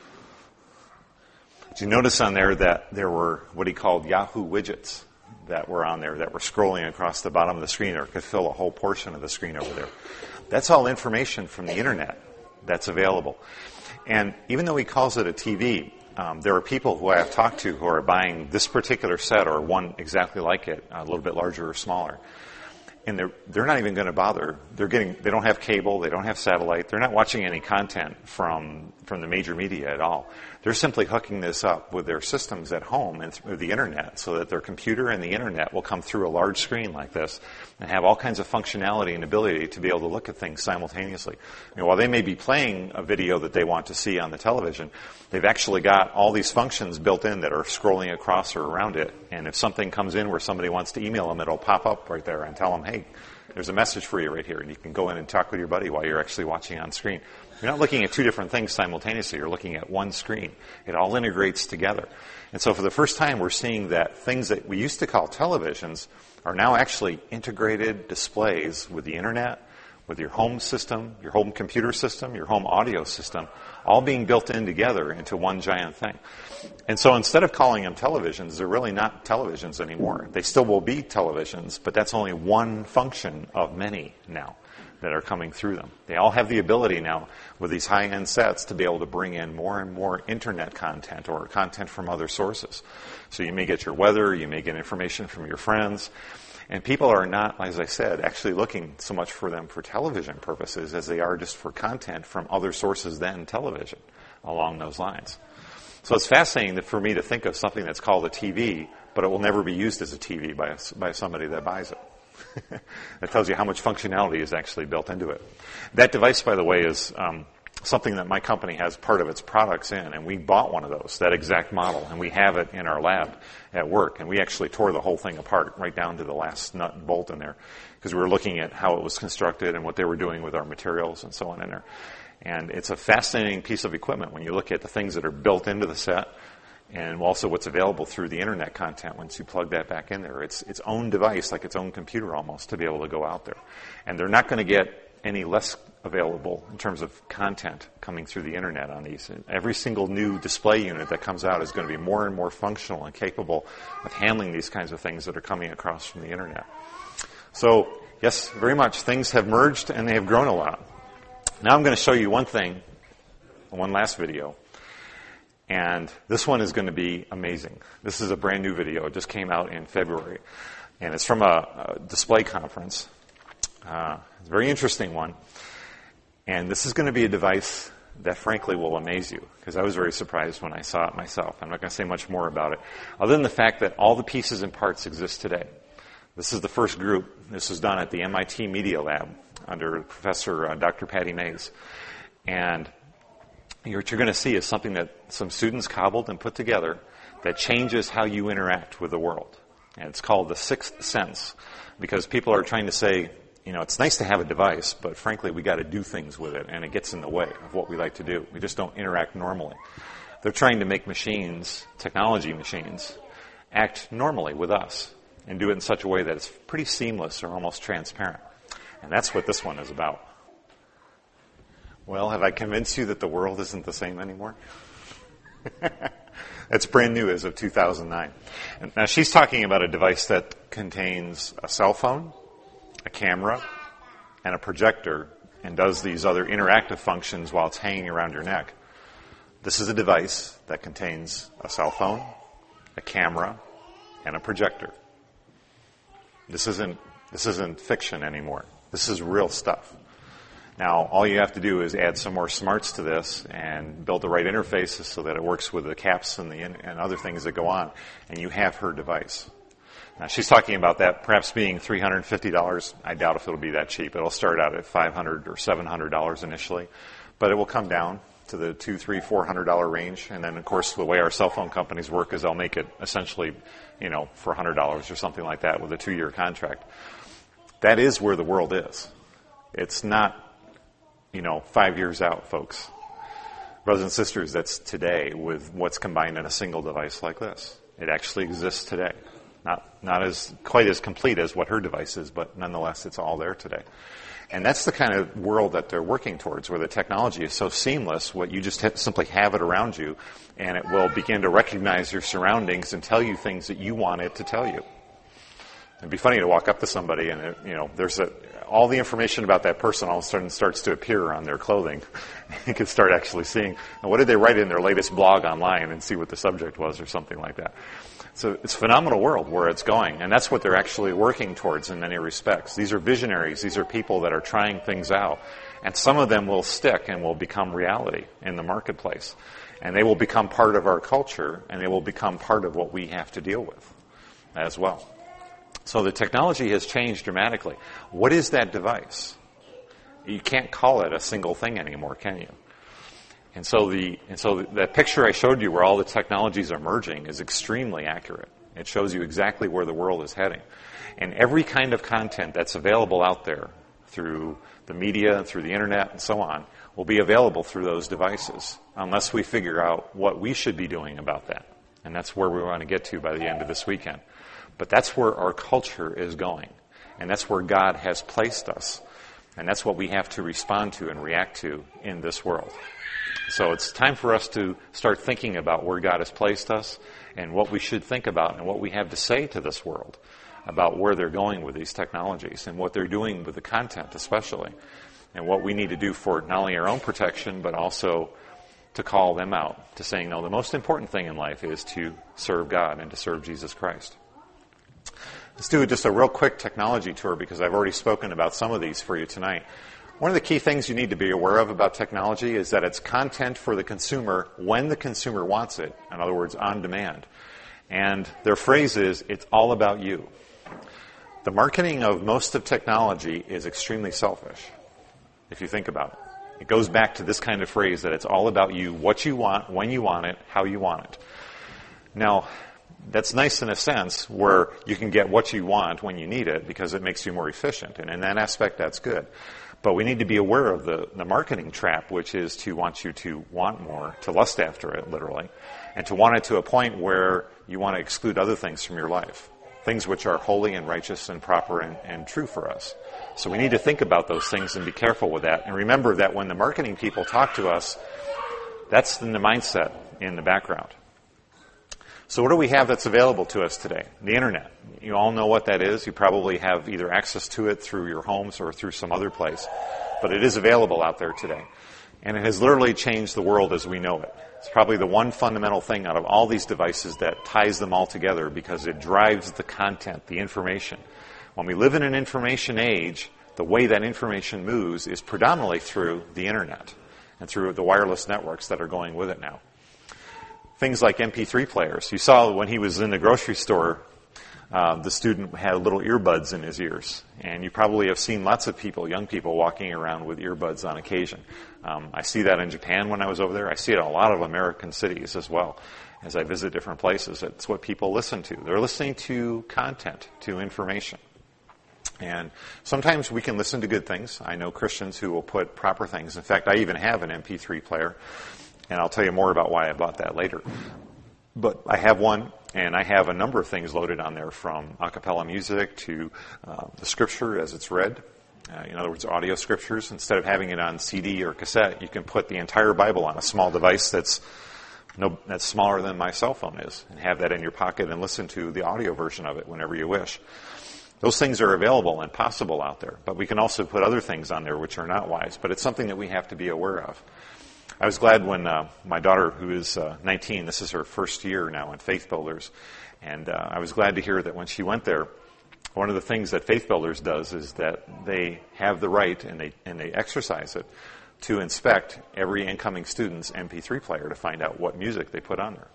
Did you notice on there that there were what he called Yahoo widgets that were on there that were scrolling across the bottom of the screen or could fill a whole portion of the screen over there? That's all information from the internet that's available. And even though he calls it a TV, there are people who I have talked to who are buying this particular set or one exactly like it, a little bit larger or smaller. And they're not even going to bother. They don't have cable, they don't have satellite, they're not watching any content from the major media at all. They're simply hooking this up with their systems at home and through the internet so that their computer and the internet will come through a large screen like this and have all kinds of functionality and ability to be able to look at things simultaneously. While they may be playing a video that they want to see on the television, they've actually got all these functions built in that are scrolling across or around it. And if something comes in where somebody wants to email them, it'll pop up right there and tell them, hey, there's a message for you right here. And you can go in and talk with your buddy while you're actually watching on screen. You're not looking at two different things simultaneously. You're looking at one screen. It all integrates together. And so for the first time, we're seeing that things that we used to call televisions are now actually integrated displays with the internet, with your home system, your home computer system, your home audio system, all being built in together into one giant thing. And so instead of calling them televisions, they're really not televisions anymore. They still will be televisions, but that's only one function of many now that are coming through them. They all have the ability now with these high-end sets to be able to bring in more and more internet content or content from other sources. So you may get your weather, you may get information from your friends, and people are not, as I said, actually looking so much for them for television purposes as they are just for content from other sources than television along those lines. So it's fascinating for me to think of something that's called a TV, but it will never be used as a TV by somebody that buys it. That tells you how much functionality is actually built into it. That device, by the way, is something that my company has part of its products in, and we bought one of those, that exact model, and we have it in our lab at work, and we actually tore the whole thing apart right down to the last nut and bolt in there because we were looking at how it was constructed and what they were doing with our materials and so on in there. And it's a fascinating piece of equipment when you look at the things that are built into the set and also what's available through the internet content once you plug that back in there. It's its own device, like its own computer almost, to be able to go out there. And they're not going to get any less available in terms of content coming through the internet on these. And every single new display unit that comes out is going to be more and more functional and capable of handling these kinds of things that are coming across from the internet. So, yes, very much. Things have merged and they have grown a lot. Now I'm going to show you one thing, one last video. And this one is going to be amazing. This is a brand new video. It just came out in February. And it's from a display conference. It's a very interesting one. And this is going to be a device that frankly will amaze you, because I was very surprised when I saw it myself. I'm not going to say much more about it, other than the fact that all the pieces and parts exist today. This is the first group. This was done at the MIT Media Lab under Professor Dr. Patty Mays. And what you're going to see is something that some students cobbled and put together that changes how you interact with the world. And it's called the Sixth Sense, because people are trying to say, it's nice to have a device, but frankly, we got to do things with it, and it gets in the way of what we like to do. We just don't interact normally. They're trying to make machines, technology machines, act normally with us and do it in such a way that it's pretty seamless or almost transparent. And that's what this one is about. Well, have I convinced you that the world isn't the same anymore? It's brand new as of 2009. And now she's talking about a device that contains a cell phone, a camera, and a projector, and does these other interactive functions while it's hanging around your neck. This is a device that contains a cell phone, a camera, and a projector. This isn't fiction anymore. This is real stuff. Now, all you have to do is add some more smarts to this and build the right interfaces so that it works with the caps and other things that go on, and you have her device. Now, she's talking about that perhaps being $350. I doubt if it'll be that cheap. It'll start out at $500 or $700 initially, but it will come down to the $200, $300, $400 range. And then, of course, the way our cell phone companies work is they'll make it essentially, for $100 or something like that with a 2-year contract. That is where the world is. It's not, 5 years out, folks. Brothers and sisters, that's today with what's combined in a single device like this. It actually exists today. Not as quite as complete as what her device is, but nonetheless, it's all there today. And that's the kind of world that they're working towards, where the technology is so seamless, you just simply have it around you, and it will begin to recognize your surroundings and tell you things that you want it to tell you. It'd be funny to walk up to somebody and, there's all the information about that person all of a sudden starts to appear on their clothing. You can start actually seeing, what did they write in their latest blog online, and see what the subject was or something like that. So it's a phenomenal world where it's going, and that's what they're actually working towards in many respects. These are visionaries. These are people that are trying things out, and some of them will stick and will become reality in the marketplace. And they will become part of our culture, and they will become part of what we have to deal with as well. So the technology has changed dramatically. What is that device? You can't call it a single thing anymore, can you? And so that picture I showed you where all the technologies are merging is extremely accurate. It shows you exactly where the world is heading. And every kind of content that's available out there through the media, through the internet, and so on, will be available through those devices, unless we figure out what we should be doing about that. And that's where we want to get to by the end of this weekend. But that's where our culture is going. And that's where God has placed us. And that's what we have to respond to and react to in this world. So it's time for us to start thinking about where God has placed us and what we should think about and what we have to say to this world about where they're going with these technologies and what they're doing with the content especially, and what we need to do for not only our own protection but also to call them out to saying, no, the most important thing in life is to serve God and to serve Jesus Christ. Let's do just a real quick technology tour because I've already spoken about some of these for you tonight. One of the key things you need to be aware of about technology is that it's content for the consumer when the consumer wants it. In other words, on demand. And their phrase is, it's all about you. The marketing of most of technology is extremely selfish, if you think about it. It goes back to this kind of phrase that it's all about you, what you want, when you want it, how you want it. Now, that's nice in a sense where you can get what you want when you need it because it makes you more efficient. And in that aspect, that's good. But we need to be aware of the marketing trap, which is to want you to want more, to lust after it, literally, and to want it to a point where you want to exclude other things from your life, things which are holy and righteous and proper and true for us. So we need to think about those things and be careful with that. And remember that when the marketing people talk to us, that's in the mindset in the background. So what do we have that's available to us today? The internet. You all know what that is. You probably have either access to it through your homes or through some other place. But it is available out there today. And it has literally changed the world as we know it. It's probably the one fundamental thing out of all these devices that ties them all together because it drives the content, the information. When we live in an information age, the way that information moves is predominantly through the internet and through the wireless networks that are going with it now. Things like MP3 players. You saw when he was in the grocery store, the student had little earbuds in his ears. And you probably have seen lots of people, young people, walking around with earbuds on occasion. I see that in Japan when I was over there. I see it in a lot of American cities as well. As I visit different places, it's what people listen to. They're listening to content, to information. And sometimes we can listen to good things. I know Christians who will put proper things. In fact, I even have an MP3 player. And I'll tell you more about why I bought that later. But I have one, and I have a number of things loaded on there, from a cappella music to the scripture as it's read. In other words, audio scriptures. Instead of having it on CD or cassette, you can put the entire Bible on a small device that's smaller than my cell phone is, and have that in your pocket and listen to the audio version of it whenever you wish. Those things are available and possible out there, but we can also put other things on there which are not wise. But it's something that we have to be aware of. I was glad when my daughter, who is 19, this is her first year now in Faith Builders, and I was glad to hear that when she went there, one of the things that Faith Builders does is that they have the right, and they exercise it, to inspect every incoming student's MP3 player to find out what music they put on there,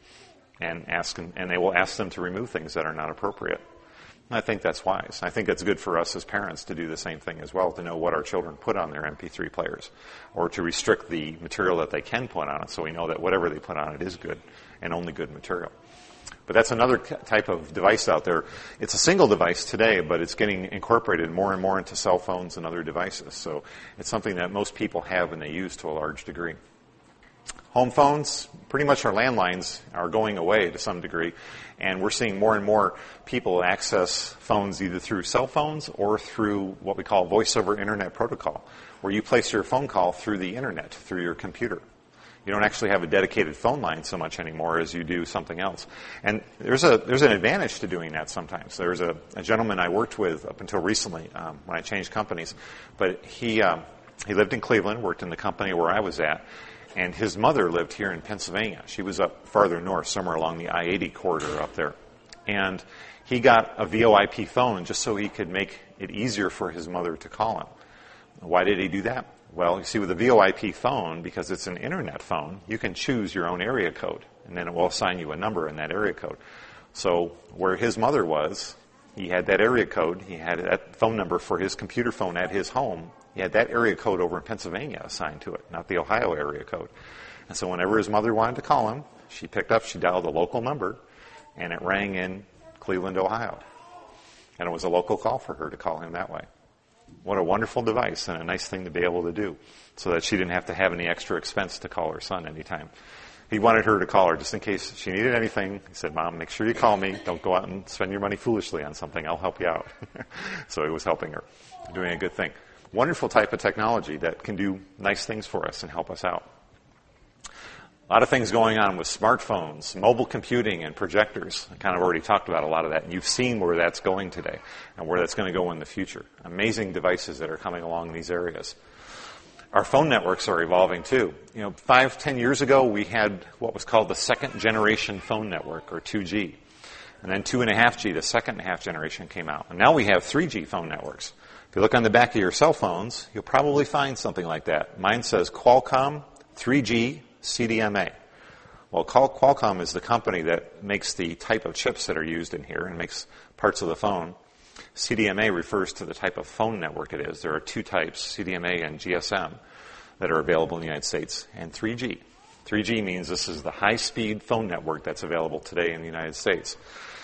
and they will ask them to remove things that are not appropriate. I think that's wise. I think it's good for us as parents to do the same thing as well, to know what our children put on their MP3 players, or to restrict the material that they can put on it so we know that whatever they put on it is good and only good material. But that's another type of device out there. It's a single device today, but it's getting incorporated more and more into cell phones and other devices. So it's something that most people have and they use to a large degree. Home phones, pretty much our landlines, are going away to some degree, and we're seeing more and more people access phones either through cell phones or through what we call voice over internet protocol, where you place your phone call through the internet, through your computer. You don't actually have a dedicated phone line so much anymore as you do something else. And there's an advantage to doing that sometimes. There's a gentleman I worked with up until recently when I changed companies, but he lived in Cleveland, worked in the company where I was at, and his mother lived here in Pennsylvania. She was up farther north, somewhere along the I-80 corridor up there. And he got a VoIP phone just so he could make it easier for his mother to call him. Why did he do that? Well, you see, with a VoIP phone, because it's an internet phone, you can choose your own area code, and then it will assign you a number in that area code. So where his mother was, he had that area code. He had that phone number for his computer phone at his home. He had that area code over in Pennsylvania assigned to it, not the Ohio area code. And so whenever his mother wanted to call him, she picked up, she dialed a local number, and it rang in Cleveland, Ohio. And it was a local call for her to call him that way. What a wonderful device and a nice thing to be able to do, so that she didn't have to have any extra expense to call her son anytime. He wanted her to call her just in case she needed anything. He said, "Mom, make sure you call me. Don't go out and spend your money foolishly on something. I'll help you out." So he was helping her, doing a good thing. Wonderful type of technology that can do nice things for us and help us out. A lot of things going on with smartphones, mobile computing, and projectors. I kind of already talked about a lot of that, and you've seen where that's going today and where that's going to go in the future. Amazing devices that are coming along in these areas. Our phone networks are evolving too. 5-10 years ago, we had what was called the second generation phone network, or 2G. And then 2.5G, the second half generation, came out. And now we have 3G phone networks. If you look on the back of your cell phones, you'll probably find something like that. Mine says Qualcomm 3G CDMA. Well, Qualcomm is the company that makes the type of chips that are used in here and makes parts of the phone. CDMA refers to the type of phone network it is. There are two types, CDMA and GSM, that are available in the United States, and 3G. 3G means this is the high-speed phone network that's available today in the United States.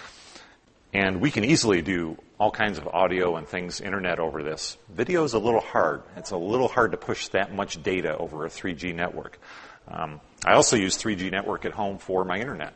And we can easily do all kinds of audio and things, internet over this. Video is a little hard. It's a little hard to push that much data over a 3G network. I also use 3G network at home for my internet.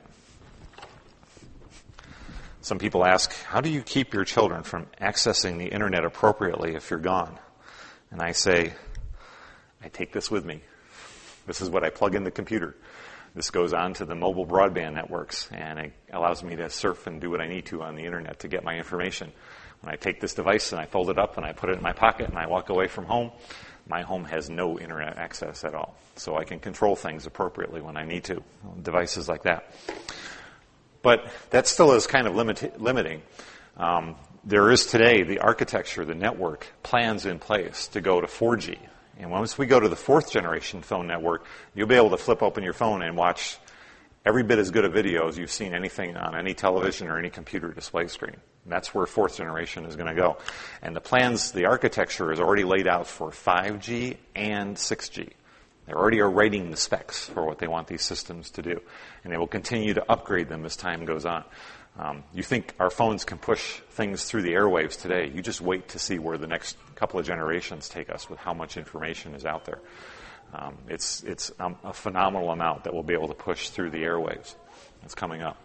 Some people ask, how do you keep your children from accessing the internet appropriately if you're gone? And I say, I take this with me. This is what I plug in the computer. This goes on to the mobile broadband networks, and it allows me to surf and do what I need to on the internet to get my information. When I take this device and I fold it up and I put it in my pocket and I walk away from home, my home has no internet access at all. So I can control things appropriately when I need to, devices like that. But that still is kind of limiting. There is today the architecture, the network, plans in place to go to 4G. And once we go to the 4th generation phone network, you'll be able to flip open your phone and watch every bit as good a video as you've seen anything on any television or any computer display screen. And that's where 4th generation is going to go. And the plans, the architecture is already laid out for 5G and 6G. They already are writing the specs for what they want these systems to do. And they will continue to upgrade them as time goes on. You think our phones can push things through the airwaves today. You just wait to see where the next couple of generations take us with how much information is out there. It's a phenomenal amount that we'll be able to push through the airwaves. It's coming up.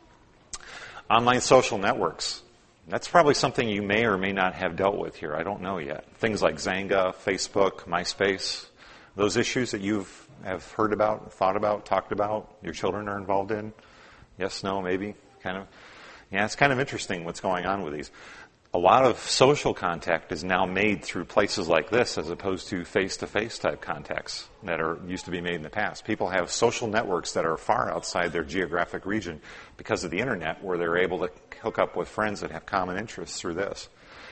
Online social networks. That's probably something you may or may not have dealt with here. I don't know yet. Things like Xanga, Facebook, MySpace, those issues that you have heard about, thought about, talked about, your children are involved in. Yes, no, maybe, kind of. Yeah, it's kind of interesting what's going on with these. A lot of social contact is now made through places like this as opposed to face-to-face type contacts that used to be made in the past. People have social networks that are far outside their geographic region because of the internet, where they're able to hook up with friends that have common interests through this.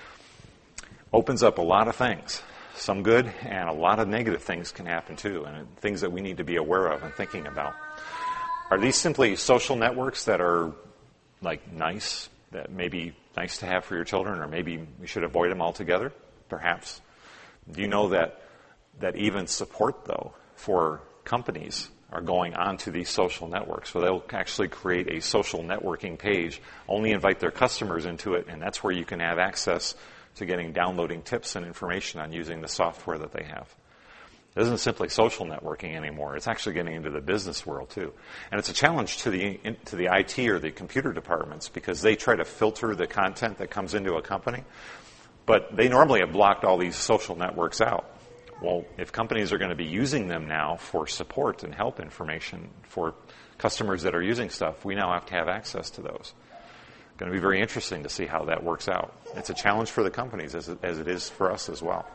Opens up a lot of things. Some good and a lot of negative things can happen too, and things that we need to be aware of and thinking about. Are these simply social networks that are like nice, that may be nice to have for your children, or maybe we should avoid them altogether? Perhaps. Do you know that even support, though, for companies are going onto these social networks? So they'll actually create a social networking page, only invite their customers into it, and that's where you can have access to downloading tips and information on using the software that they have. It isn't simply social networking anymore. It's actually getting into the business world too. And it's a challenge to the IT or the computer departments, because they try to filter the content that comes into a company. But they normally have blocked all these social networks out. Well, if companies are going to be using them now for support and help information for customers that are using stuff, we now have to have access to those. It's going to be very interesting to see how that works out. It's a challenge for the companies as it is for us as well.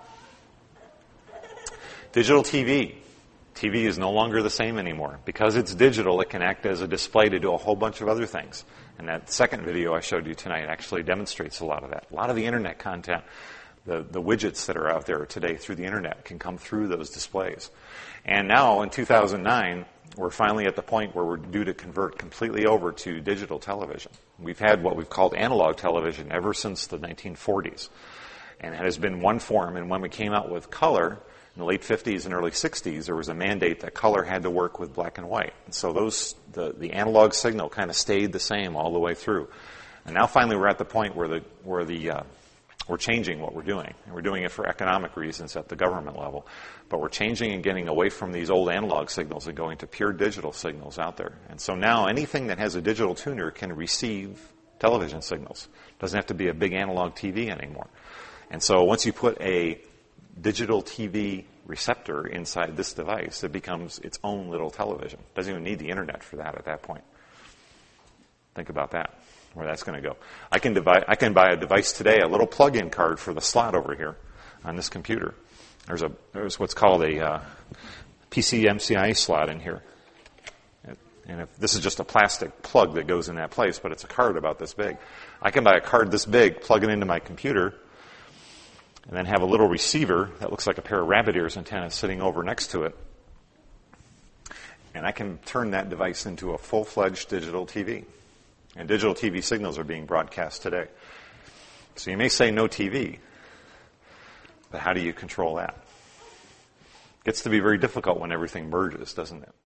Digital TV. TV is no longer the same anymore. Because it's digital, it can act as a display to do a whole bunch of other things. And that second video I showed you tonight actually demonstrates a lot of that. A lot of the internet content, the widgets that are out there today through the internet can come through those displays. And now in 2009, we're finally at the point where we're due to convert completely over to digital television. We've had what we've called analog television ever since the 1940s. And it has been one form. And when we came out with color, in the late 50s and early 60s, there was a mandate that color had to work with black and white. And so the analog signal kind of stayed the same all the way through. And now finally we're at the point where we're changing what we're doing. And we're doing it for economic reasons at the government level. But we're changing and getting away from these old analog signals and going to pure digital signals out there. And so now anything that has a digital tuner can receive television signals. It doesn't have to be a big analog TV anymore. And so once you put a digital TV receptor inside this device, it becomes its own little television. It doesn't even need the internet for that at that point. Think about that, where that's going to go. I can buy a device today, a little plug-in card for the slot over here on this computer. There's what's called a PCMCIe slot in here. And if this is just a plastic plug that goes in that place, but it's a card about this big. I can buy a card this big, plug it into my computer, and then have a little receiver that looks like a pair of rabbit ears antennas sitting over next to it. And I can turn that device into a full-fledged digital TV. And digital TV signals are being broadcast today. So you may say no TV, but how do you control that? It gets to be very difficult when everything merges, doesn't it?